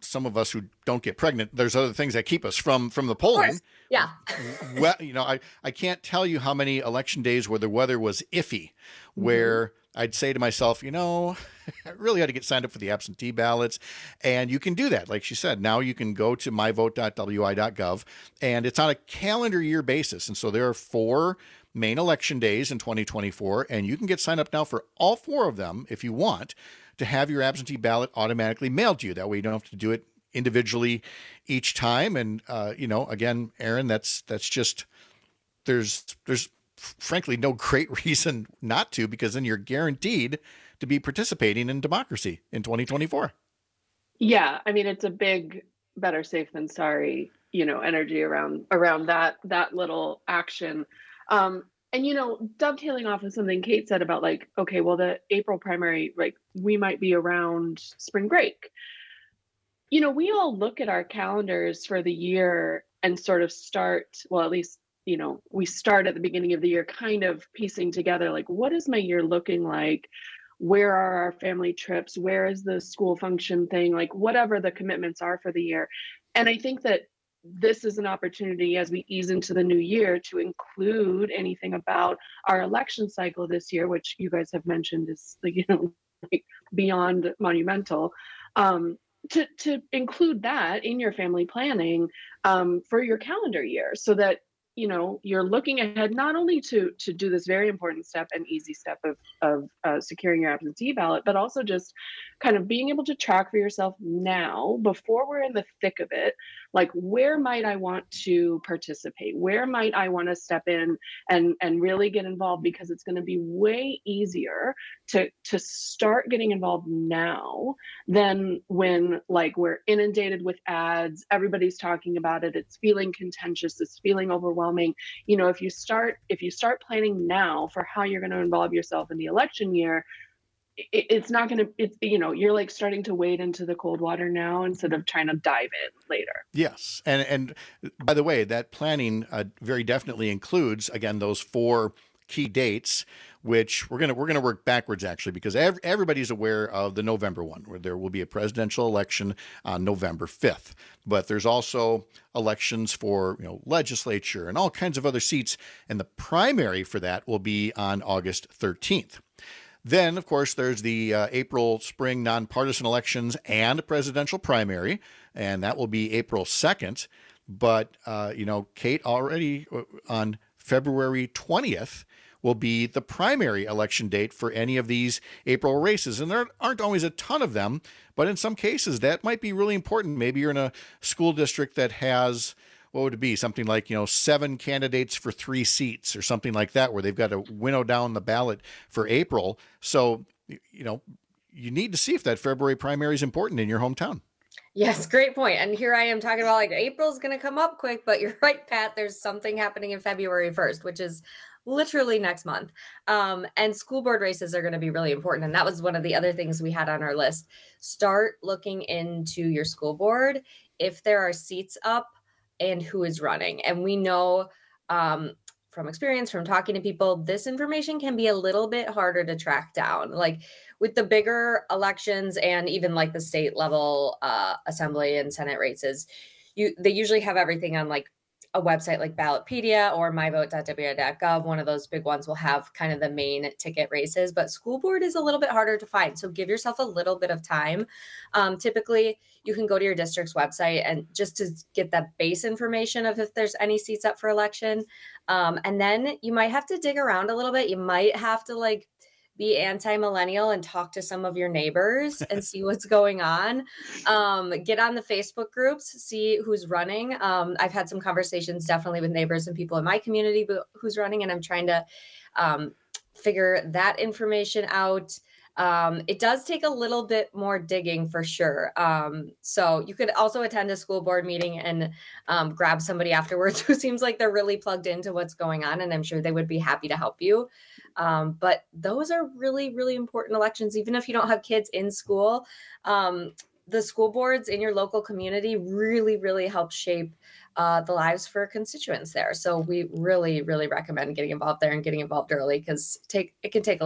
some of us who don't get pregnant, there's other things that keep us from from the polling. Yeah. Well, you know, I, I can't tell you how many election days where the weather was iffy, where mm-hmm. I'd say to myself, you know, I really ought to get signed up for the absentee ballots. And you can do that. Like she said, now you can go to my vote dot w i dot gov, and it's on a calendar year basis. And so there are four main election days in twenty twenty-four, and you can get signed up now for all four of them if you want to have your absentee ballot automatically mailed to you. That way you don't have to do it individually each time. And, uh, you know, again, Aaron, that's, that's just, there's, there's frankly no great reason not to, because then you're guaranteed to be participating in democracy in twenty twenty-four. Yeah. I mean, it's a big, better safe than sorry, you know, energy around, around that, that little action. Um, and, you know, dovetailing off of something Kate said about like, okay, well, the April primary, like we might be around spring break. You know, we all look at our calendars for the year and sort of start, well, at least, you know, we start at the beginning of the year kind of piecing together, like, what is my year looking like? Where are our family trips? Where is the school function thing? Like whatever the commitments are for the year. And I think that this is an opportunity as we ease into the new year to include anything about our election cycle this year, which you guys have mentioned is, you know, like beyond monumental. Um, to, to include that in your family planning um, for your calendar year so that, you know, you're looking ahead not only to to do this very important step and easy step of, of uh, securing your absentee ballot, but also just kind of being able to track for yourself now before we're in the thick of it, like where might I want to participate? Where might I want to step in and, and really get involved? Because it's going to be way easier to, to start getting involved now than when like we're inundated with ads, everybody's talking about it, it's feeling contentious, it's feeling overwhelming. You know, if you start if you start planning now for how you're going to involve yourself in the election year, it, it's not going to, it's, you know, you're like starting to wade into the cold water now instead of trying to dive in later. Yes. And, and by the way, that planning uh, very definitely includes, again, those four key dates, which we're going to, we're going to work backwards actually, because ev- everybody's aware of the November one, where there will be a presidential election on November fifth, but there's also elections for, you know, legislature and all kinds of other seats. And the primary for that will be on August thirteenth. Then, of course, there's the uh, April spring nonpartisan elections and a presidential primary, and that will be April second. But, uh, you know, Kate, already on February twentieth will be the primary election date for any of these April races. And there aren't always a ton of them, but in some cases that might be really important. Maybe you're in a school district that has, what would it be? Something like, you know, seven candidates for three seats or something like that, where they've got to winnow down the ballot for April. So, you know, you need to see if that February primary is important in your hometown. Yes, great point. And here I am talking about like April's going to come up quick, but you're right, Pat, there's something happening in February first, which is literally next month. Um, and school board races are going to be really important. And that was one of the other things we had on our list. Start looking into your school board if there are seats up and who is running. And we know um, from experience, from talking to people, this information can be a little bit harder to track down. Like with the bigger elections and even like the state level uh, assembly and Senate races, you they usually have everything on like a website like Ballotpedia or my vote dot w i dot gov. One of those big ones will have kind of the main ticket races, but school board is a little bit harder to find. So give yourself a little bit of time. Um, typically, you can go to your district's website and just to get that base information of if there's any seats up for election. Um, and then you might have to dig around a little bit. You might have to like be anti-millennial and talk to some of your neighbors and see what's going on. Um, get on the Facebook groups, see who's running. Um, I've had some conversations definitely with neighbors and people in my community who's running, and I'm trying to um, figure that information out. Um, it does take a little bit more digging for sure. Um, so you could also attend a school board meeting and um, grab somebody afterwards who seems like they're really plugged into what's going on, and I'm sure they would be happy to help you. Um, but those are really, really important elections, even if you don't have kids in school. Um, the school boards in your local community really, really help shape uh, the lives for constituents there. So we really, really recommend getting involved there and getting involved early because take it can take a little bit.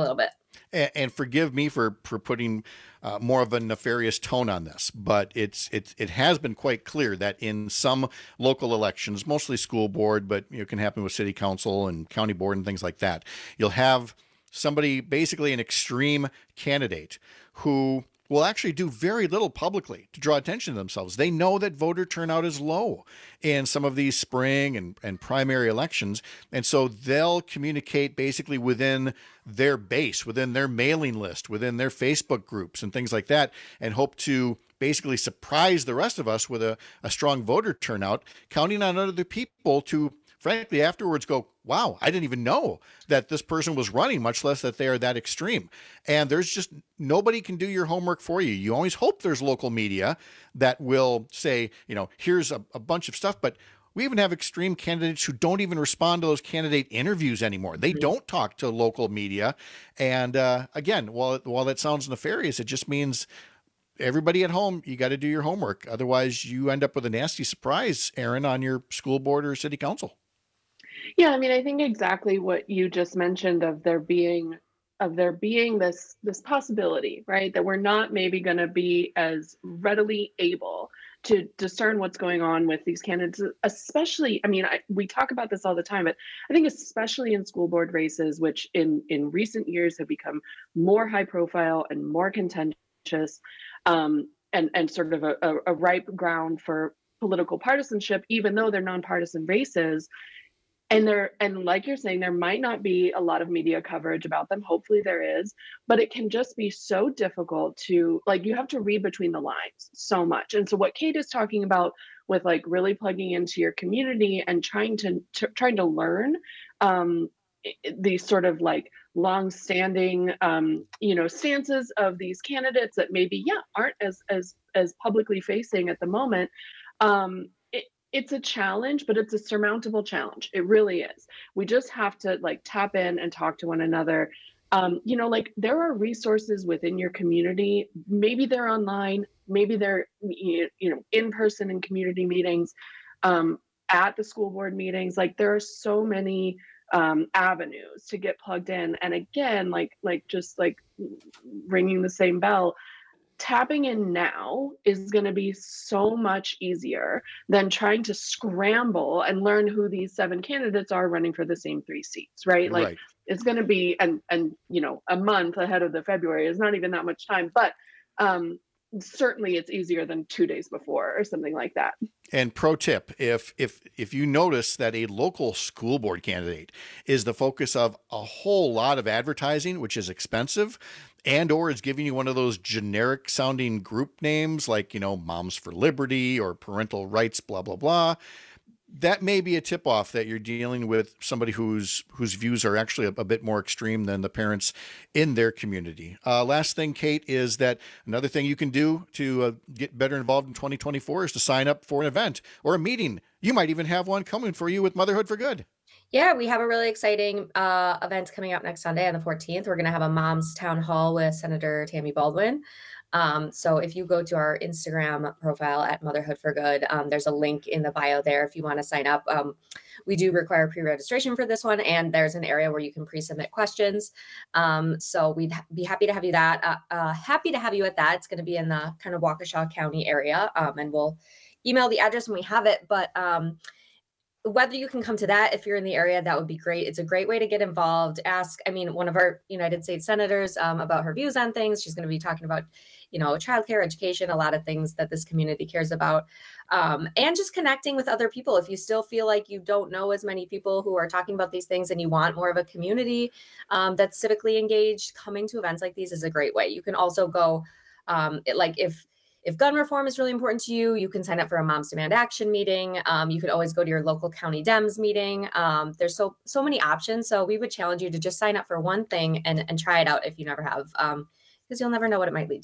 And, and forgive me for for putting uh, more of a nefarious tone on this, but it's it it has been quite clear that in some local elections, mostly school board, but you know, it can happen with city council and county board and things like that, you'll have somebody, basically an extreme candidate, who will actually do very little publicly to draw attention to themselves. They know that voter turnout is low in some of these spring and, and primary elections. And so they'll communicate basically within their base, within their mailing list, within their Facebook groups and things like that, and hope to basically surprise the rest of us with a, a strong voter turnout, counting on other people to, frankly, afterwards go, wow, I didn't even know that this person was running, much less that they are that extreme. And there's just nobody can do your homework for you. You always hope there's local media that will say, you know, here's a, a bunch of stuff, but we even have extreme candidates who don't even respond to those candidate interviews anymore. They don't talk to local media. And uh, again, while, while that sounds nefarious, it just means everybody at home, you got to do your homework. Otherwise, you end up with a nasty surprise, Aaron, on your school board or city council. Yeah, I mean, I think exactly what you just mentioned of there being of there being this this possibility, right? That we're not maybe going to be as readily able to discern what's going on with these candidates, especially, I mean, I, we talk about this all the time, but I think especially in school board races, which in, in recent years have become more high profile and more contentious, um, and, and sort of a, a, a ripe ground for political partisanship, even though they're nonpartisan races. And there, and like you're saying, there might not be a lot of media coverage about them. Hopefully there is, but it can just be so difficult to, like, you have to read between the lines so much. And so what Kate is talking about with like really plugging into your community and trying to, to trying to learn um, these sort of like long-standing, um, you know, stances of these candidates that maybe, yeah, aren't as as as publicly facing at the moment. Um, It's a challenge, but it's a surmountable challenge. It really is. We just have to like tap in and talk to one another. Um, you know, like there are resources within your community. Maybe they're online, maybe they're, you know, in person in community meetings, um, at the school board meetings. Like there are so many um, avenues to get plugged in. And again, like, like just like ringing the same bell, tapping in now is going to be so much easier than trying to scramble and learn who these seven candidates are running for the same three seats, right? Like right. It's going to be, and, and, you know, a month ahead of the February is not even that much time, but um, certainly it's easier than two days before or something like that. And pro tip, if if if you notice that a local school board candidate is the focus of a whole lot of advertising, which is expensive, and or is giving you one of those generic sounding group names like, you know, Moms for Liberty or Parental Rights, blah, blah, blah, that may be a tip off that you're dealing with somebody whose whose views are actually a, a bit more extreme than the parents in their community. Uh, last thing, Kate, is that another thing you can do to uh, get better involved in twenty twenty-four is to sign up for an event or a meeting. You might even have one coming for you with Motherhood for Good. Yeah, we have a really exciting uh, event coming up next Sunday on the fourteenth. We're going to have a mom's town hall with Senator Tammy Baldwin. Um, so if you go to our Instagram profile at Motherhood for Good, um, there's a link in the bio there if you want to sign up. Um, we do require pre-registration for this one, and there's an area where you can pre-submit questions. Um, so we'd ha- be happy to have you that. Uh, uh, happy to have you at that. It's going to be in the kind of Waukesha County area, um, and we'll email the address when we have it. But um, whether you can come to that, if you're in the area, that would be great. It's a great way to get involved. Ask, I mean, one of our United States senators um, about her views on things. She's going to be talking about, you know, childcare, education, a lot of things that this community cares about, um, and just connecting with other people. If you still feel like you don't know as many people who are talking about these things and you want more of a community um, that's civically engaged, coming to events like these is a great way. You can also go, um, it, like if If gun reform is really important to you, you can sign up for a Moms Demand Action meeting. Um, you could always go to your local county Dems meeting. Um, there's so so many options. So we would challenge you to just sign up for one thing and, and try it out if you never have, um, because you'll never know what it might lead to.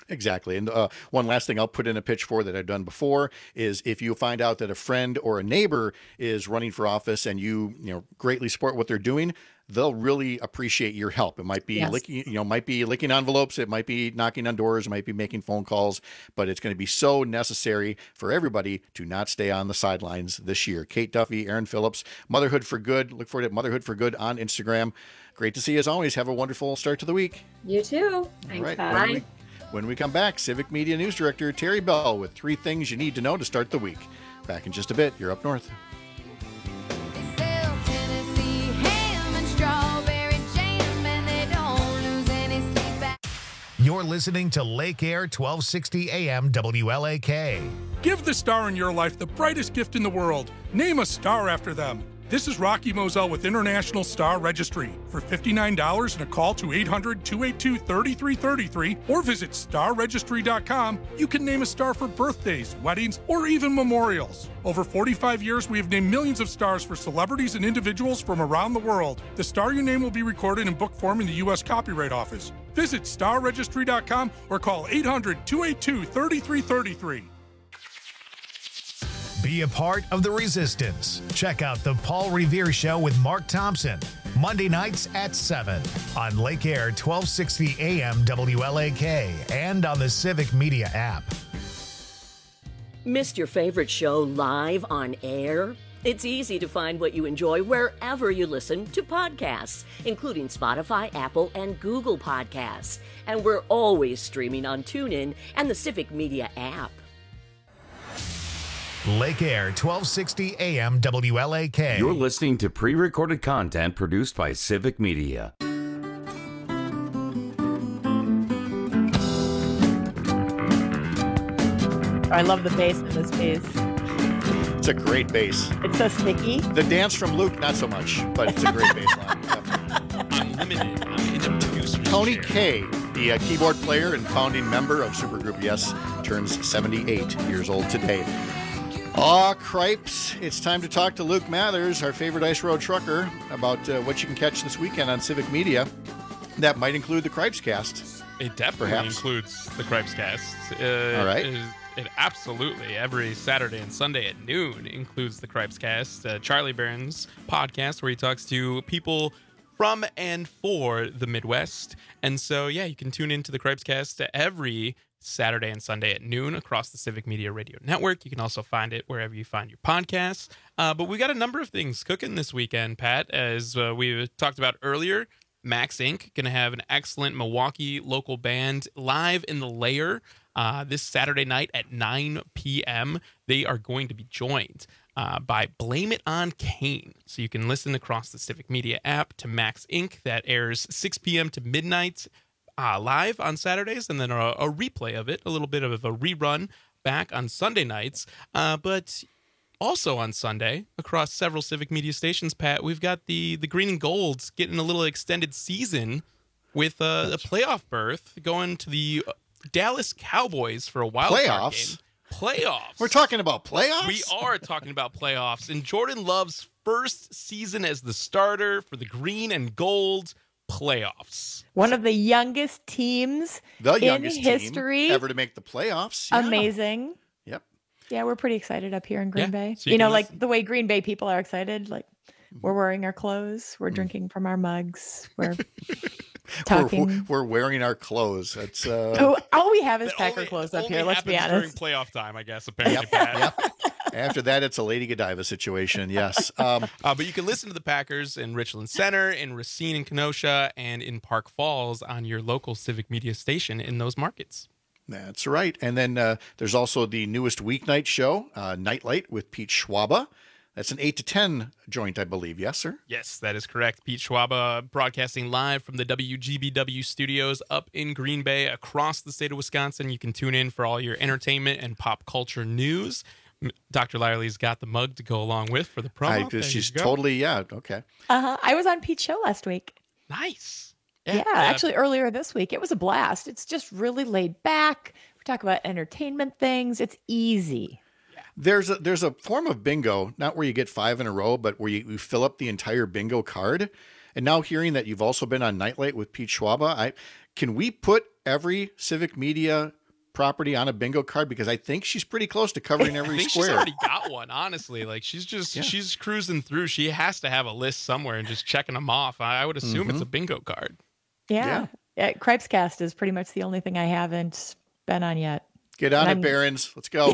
Exactly. And uh, one last thing I'll put in a pitch for that I've done before is if you find out that a friend or a neighbor is running for office and you, you know, greatly support what they're doing, they'll really appreciate your help. It might be Yes. licking, you know, might be licking envelopes. It might be knocking on doors. It might be making phone calls, but it's going to be so necessary for everybody to not stay on the sidelines this year. Kate Duffy, Aaron Phillips, Motherhood for Good. Look for it at Motherhood for Good on Instagram. Great to see you as always. Have a wonderful start to the week. You too. All right. When we, when we come back, Civic Media News Director Terry Bell with three things you need to know to start the week. Back in just a bit. You're up north. You're listening to Lake Air twelve sixty A M W L A K. Give the star in your life the brightest gift in the world. Name a star after them. This is Rocky Moselle with International Star Registry. For fifty-nine dollars and a call to eight hundred, two eight two, three three three three or visit star registry dot com, you can name a star for birthdays, weddings, or even memorials. Over forty-five years, we have named millions of stars for celebrities and individuals from around the world. The star you name will be recorded in book form in the U S Copyright Office. Visit star registry dot com or call eight hundred, two eight two, three three three three. Be a part of the resistance. Check out the Paul Revere Show with Mark Thompson, Monday nights at seven on Lake Air twelve sixty A M W L A K and on the Civic Media app. Missed your favorite show live on air? It's easy to find what you enjoy wherever you listen to podcasts, including Spotify, Apple, and Google Podcasts. And we're always streaming on TuneIn and the Civic Media app. Lake Air twelve sixty A M W L A K. You're listening to pre-recorded content produced by Civic Media. I love the bass in this piece. It's a great bass. It's so sticky. The dance from Luke, not so much, but it's a great bass line. Unlimited. I'm in a producer's Tony chair. Kaye, the uh, keyboard player and founding member of Supergroup Yes, turns seventy-eight years old today. Aw, cripes. It's time to talk to Luke Mathers, our favorite ice road trucker, about uh, what you can catch this weekend on Civic Media. That might include the Cripes Cast. It definitely Perhaps. includes the Cripes Cast. Uh, All right. It, it absolutely, every Saturday and Sunday at noon includes the Cripes Cast, uh, Charlie Burns podcast, where he talks to people from and for the Midwest. And so, yeah, you can tune into the Cripes Cast every Saturday and Sunday at noon across the Civic Media Radio Network. You can also find it wherever you find your podcasts. Uh, but we got a number of things cooking this weekend, Pat. As uh, we talked about earlier, Max Incorporated going to have an excellent Milwaukee local band live in the Lair uh, this Saturday night at nine p.m. They are going to be joined uh, by Blame It on Kane. So you can listen across the Civic Media app to Max Incorporated. That airs six p.m. to midnight Uh, live on Saturdays, and then a, a replay of it, a little bit of a rerun back on Sunday nights. Uh, but also on Sunday, across several Civic Media stations, Pat, we've got the the Green and Golds getting a little extended season with uh, a playoff berth going to the Dallas Cowboys for a wild card Playoffs? game. Playoffs. We're talking about playoffs? We are talking about playoffs. And Jordan Love's first season as the starter for the Green and Gold playoffs. One of the youngest teams The in youngest history. team ever to make the playoffs. Yeah. Amazing. Yep. Yeah, we're pretty excited up here in Green Yeah, Bay. so you you know, can like the way Green Bay people are excited. Like we're wearing our clothes, Mm-hmm. we're drinking from our mugs, we're We're, talking. we're wearing our clothes. That's uh, Oh, all we have is Packer clothes up here. Let's be Happens honest. during playoff time, I guess, apparently, Pat. Yep. After that, it's a Lady Godiva situation. Yes. Um, uh, but you can listen to the Packers in Richland Center, in Racine and Kenosha, and in Park Falls on your local Civic Media station in those markets. That's right. And then uh, there's also the newest weeknight show, uh, Nightlight with Pete Schwaba. That's an eight to ten joint, I believe. Yes, sir? Yes, that is correct. Pete Schwaba broadcasting live from the W G B W studios up in Green Bay across the state of Wisconsin. You can tune in for all your entertainment and pop culture news. Doctor Lyerly's got the mug to go along with for the promo. I, There she's you go. totally, yeah, okay. Uh-huh. I was on Pete's show last week. Nice. Yeah, Yeah. actually earlier this week. It was a blast. It's just really laid back. We talk about entertainment things. It's easy. There's a there's a form of bingo, not where you get five in a row, but where you, you fill up the entire bingo card. And now hearing that you've also been on Nightlight with Pete Schwaba, I can we put every Civic Media property on a bingo card? Because I think she's pretty close to covering every I think square. She's already got one, honestly. Like she's just Yeah. she's cruising through. She has to have a list somewhere and just checking them off. I, I would assume Mm-hmm. it's a bingo card. Yeah. yeah. Cripescast is pretty much the only thing I haven't been on yet. Get on And it, I'm- Barons. Let's go.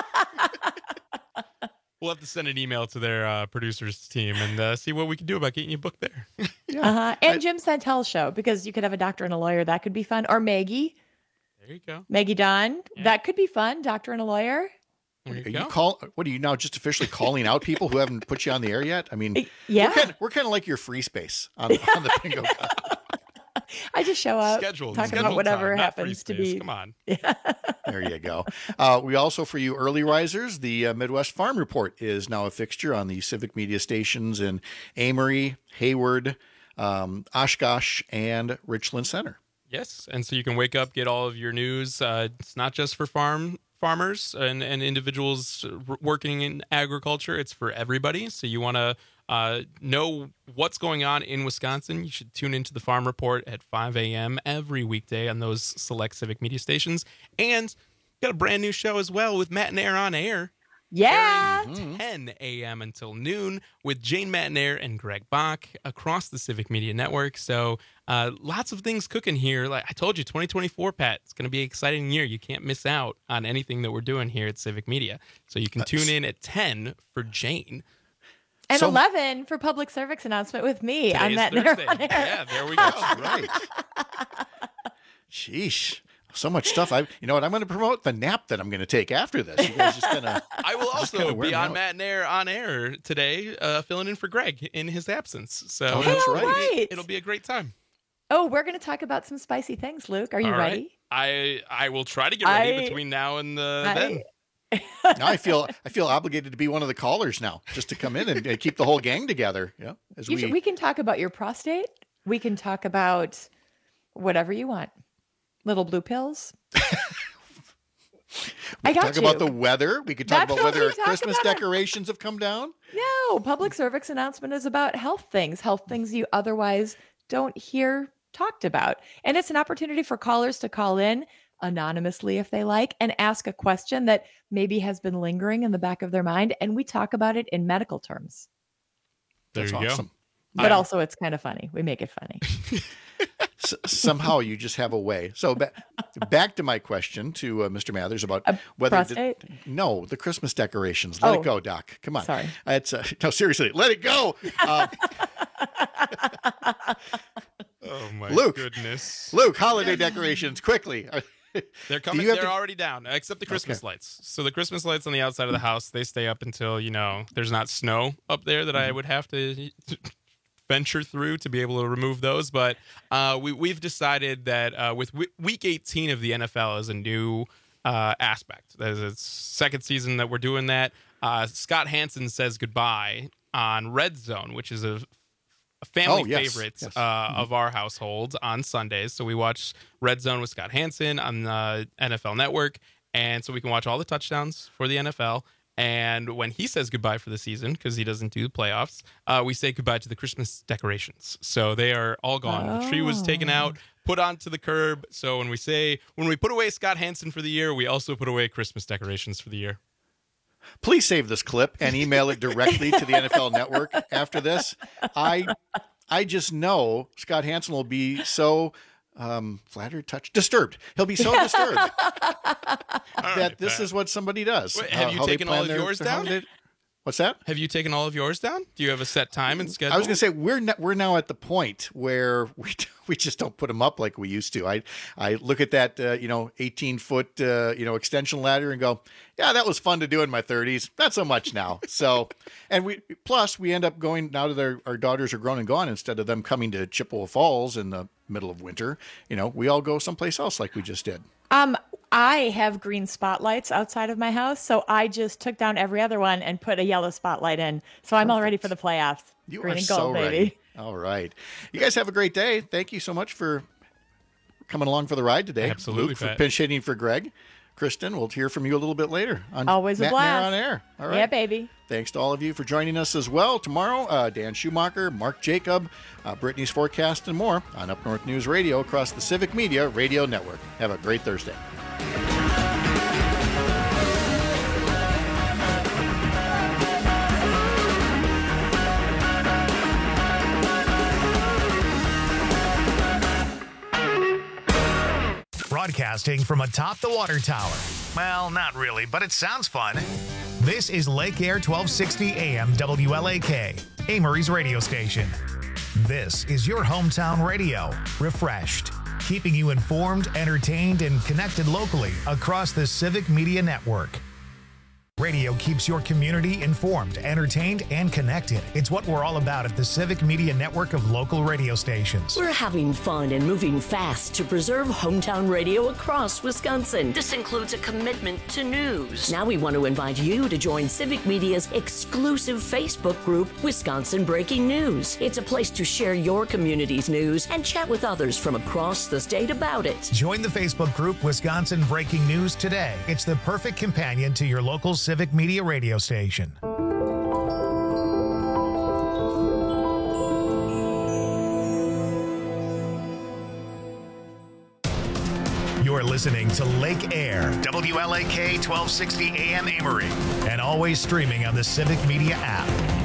We'll have to send an email to their uh, producers team and uh, see what we can do about getting you booked there. Uh-huh. And Jim Santel's show, because you could have a doctor and a lawyer. That could be fun. Or Maggie. There you go. Maggie Dunn. That could be fun. Doctor and a lawyer. There you Are go. you call? What are you now? Just officially calling out people who haven't put you on the air yet? I mean, yeah. we're kind of, we're kind of like your free space on, on the bingo card. I just show up, Scheduled- talk about scheduled whatever time, not free happens to space. be. Come on. There you go. Uh, we also, for you early risers, the uh, Midwest Farm Report is now a fixture on the civic media stations in Amory, Hayward, um, Oshkosh, and Richland Center. Yes, and so you can wake up, get all of your news. Uh, it's not just for farm farmers and, and individuals working in agriculture. It's for everybody. So you want to uh, know what's going on in Wisconsin. You should tune into the Farm Report at five a.m. every weekday on those select civic media stations. And got a brand new show as well with Matt and Air on Air. Yeah. ten a.m. until noon with Jane Matnair and Greg Bach across the Civic Media Network. So uh, lots of things cooking here. Like I told you, twenty twenty-four, Pat, it's going to be an exciting year. You can't miss out on anything that we're doing here at Civic Media. So you can tune in at ten for Jane. And So- eleven for public service announcement with me. I'm Today's that Thursday. on air. Yeah, there we go. That's right. Sheesh. So much stuff. I, you know what? I'm going to promote the nap that I'm going to take after this. You guys just gonna. I will Just also kinda wear be me on out. Matt and Air on air today, uh, filling in for Greg in his absence. So Oh, that's it'll, right. be- right. it'll be a great time. Oh, we're going to talk about some spicy things, Luke. Are you All right. ready? I I will try to get ready I- between now and uh, I- then. Now I feel I feel obligated to be one of the callers now, just to come in and, and keep the whole gang together. Yeah, as You we, should, we can talk about your prostate. We can talk about whatever you want. Little blue pills. we I could got talk you. about the weather. We could talk That's about what whether we talk Christmas about. decorations have come down. No, public service announcement is about health things, health things you otherwise don't hear talked about. And it's an opportunity for callers to call in anonymously if they like and ask a question that maybe has been lingering in the back of their mind. And we talk about it in medical terms. There That's you awesome. go. But I- also, it's kind of funny. We make it funny. S- somehow you just have a way. So ba- back to my question to uh, Mister Mathers about A whether prostate? no the Christmas decorations. Let Oh. it go, Doc. Come on. Sorry. It's uh, no seriously. Let it go. Uh, Oh my Luke. goodness. Luke, holiday decorations quickly. They're coming. you have They're to- already down, except the Christmas Okay. lights. So the Christmas lights on the outside of the house, they stay up until, you know, there's not snow up there that I would have to venture through to be able to remove those. But uh, we, we've decided that uh, with w- week eighteen of the N F L is a new uh, aspect. There's a second season that we're doing that. Uh, Scott Hansen says goodbye on Red Zone, which is a a family Oh, yes, favorite yes. uh, of our household on Sundays. So we watch Red Zone with Scott Hansen on the N F L Network. And so we can watch all the touchdowns for the N F L. And when he says goodbye for the season, because he doesn't do the playoffs, uh, we say goodbye to the Christmas decorations. So they are all gone. The tree was taken out, put onto the curb. So when we say, when we put away Scott Hansen for the year, we also put away Christmas decorations for the year. Please save this clip and email it directly to the N F L Network after this. I I just know Scott Hansen will be so um, flattered, touched, disturbed. He'll be so disturbed that this is what somebody does. Wait, have How- you how they taken all plan of their- yours their down? holiday- What's that? Have you taken all of yours down? Do you have a set time and schedule? I was going to say we're not, we're now at the point where we we just don't put them up like we used to. I I look at that uh, you know eighteen foot uh, you know extension ladder and go, yeah, that was fun to do in my thirties. Not so much now. So, and we plus we end up going now that our, our daughters are grown and gone. Instead of them coming to Chippewa Falls in the middle of winter, you know, we all go someplace else like we just did. Um, I have green spotlights outside of my house, so I just took down every other one and put a yellow spotlight in. So I'm all ready for the playoffs. You green are and so gold, baby. ready. All right, you guys have a great day. Thank you so much for coming along for the ride today. Absolutely, Luke, for Pat. pinch hitting for Greg. Kristen, we'll hear from you a little bit later on Always a Matt and Air blast. on Air. All right. Yeah, baby. Thanks to all of you for joining us as well. Tomorrow, uh, Dan Schumacher, Mark Jacob, uh, Brittany's Forecast, and more on Up North News Radio across the Civic Media Radio Network. Have a great Thursday. Broadcasting from atop the water tower. Well, not really, but it sounds fun. This is Lake Air twelve sixty A M W L A K, Amory's radio station. This is your hometown radio, refreshed, keeping you informed, entertained, and connected locally across the Civic Media Network. Radio keeps your community informed, entertained, and connected. It's what we're all about at the Civic Media Network of local radio stations. We're having fun and moving fast to preserve hometown radio across Wisconsin. This includes a commitment to news. Now we want to invite you to join Civic Media's exclusive Facebook group, Wisconsin Breaking News. It's a place to share your community's news and chat with others from across the state about it. Join the Facebook group, Wisconsin Breaking News today. It's the perfect companion to your local Civic Media radio station. You're listening to Lake Air, W L A K twelve sixty A M Amory, and always streaming on the Civic Media app.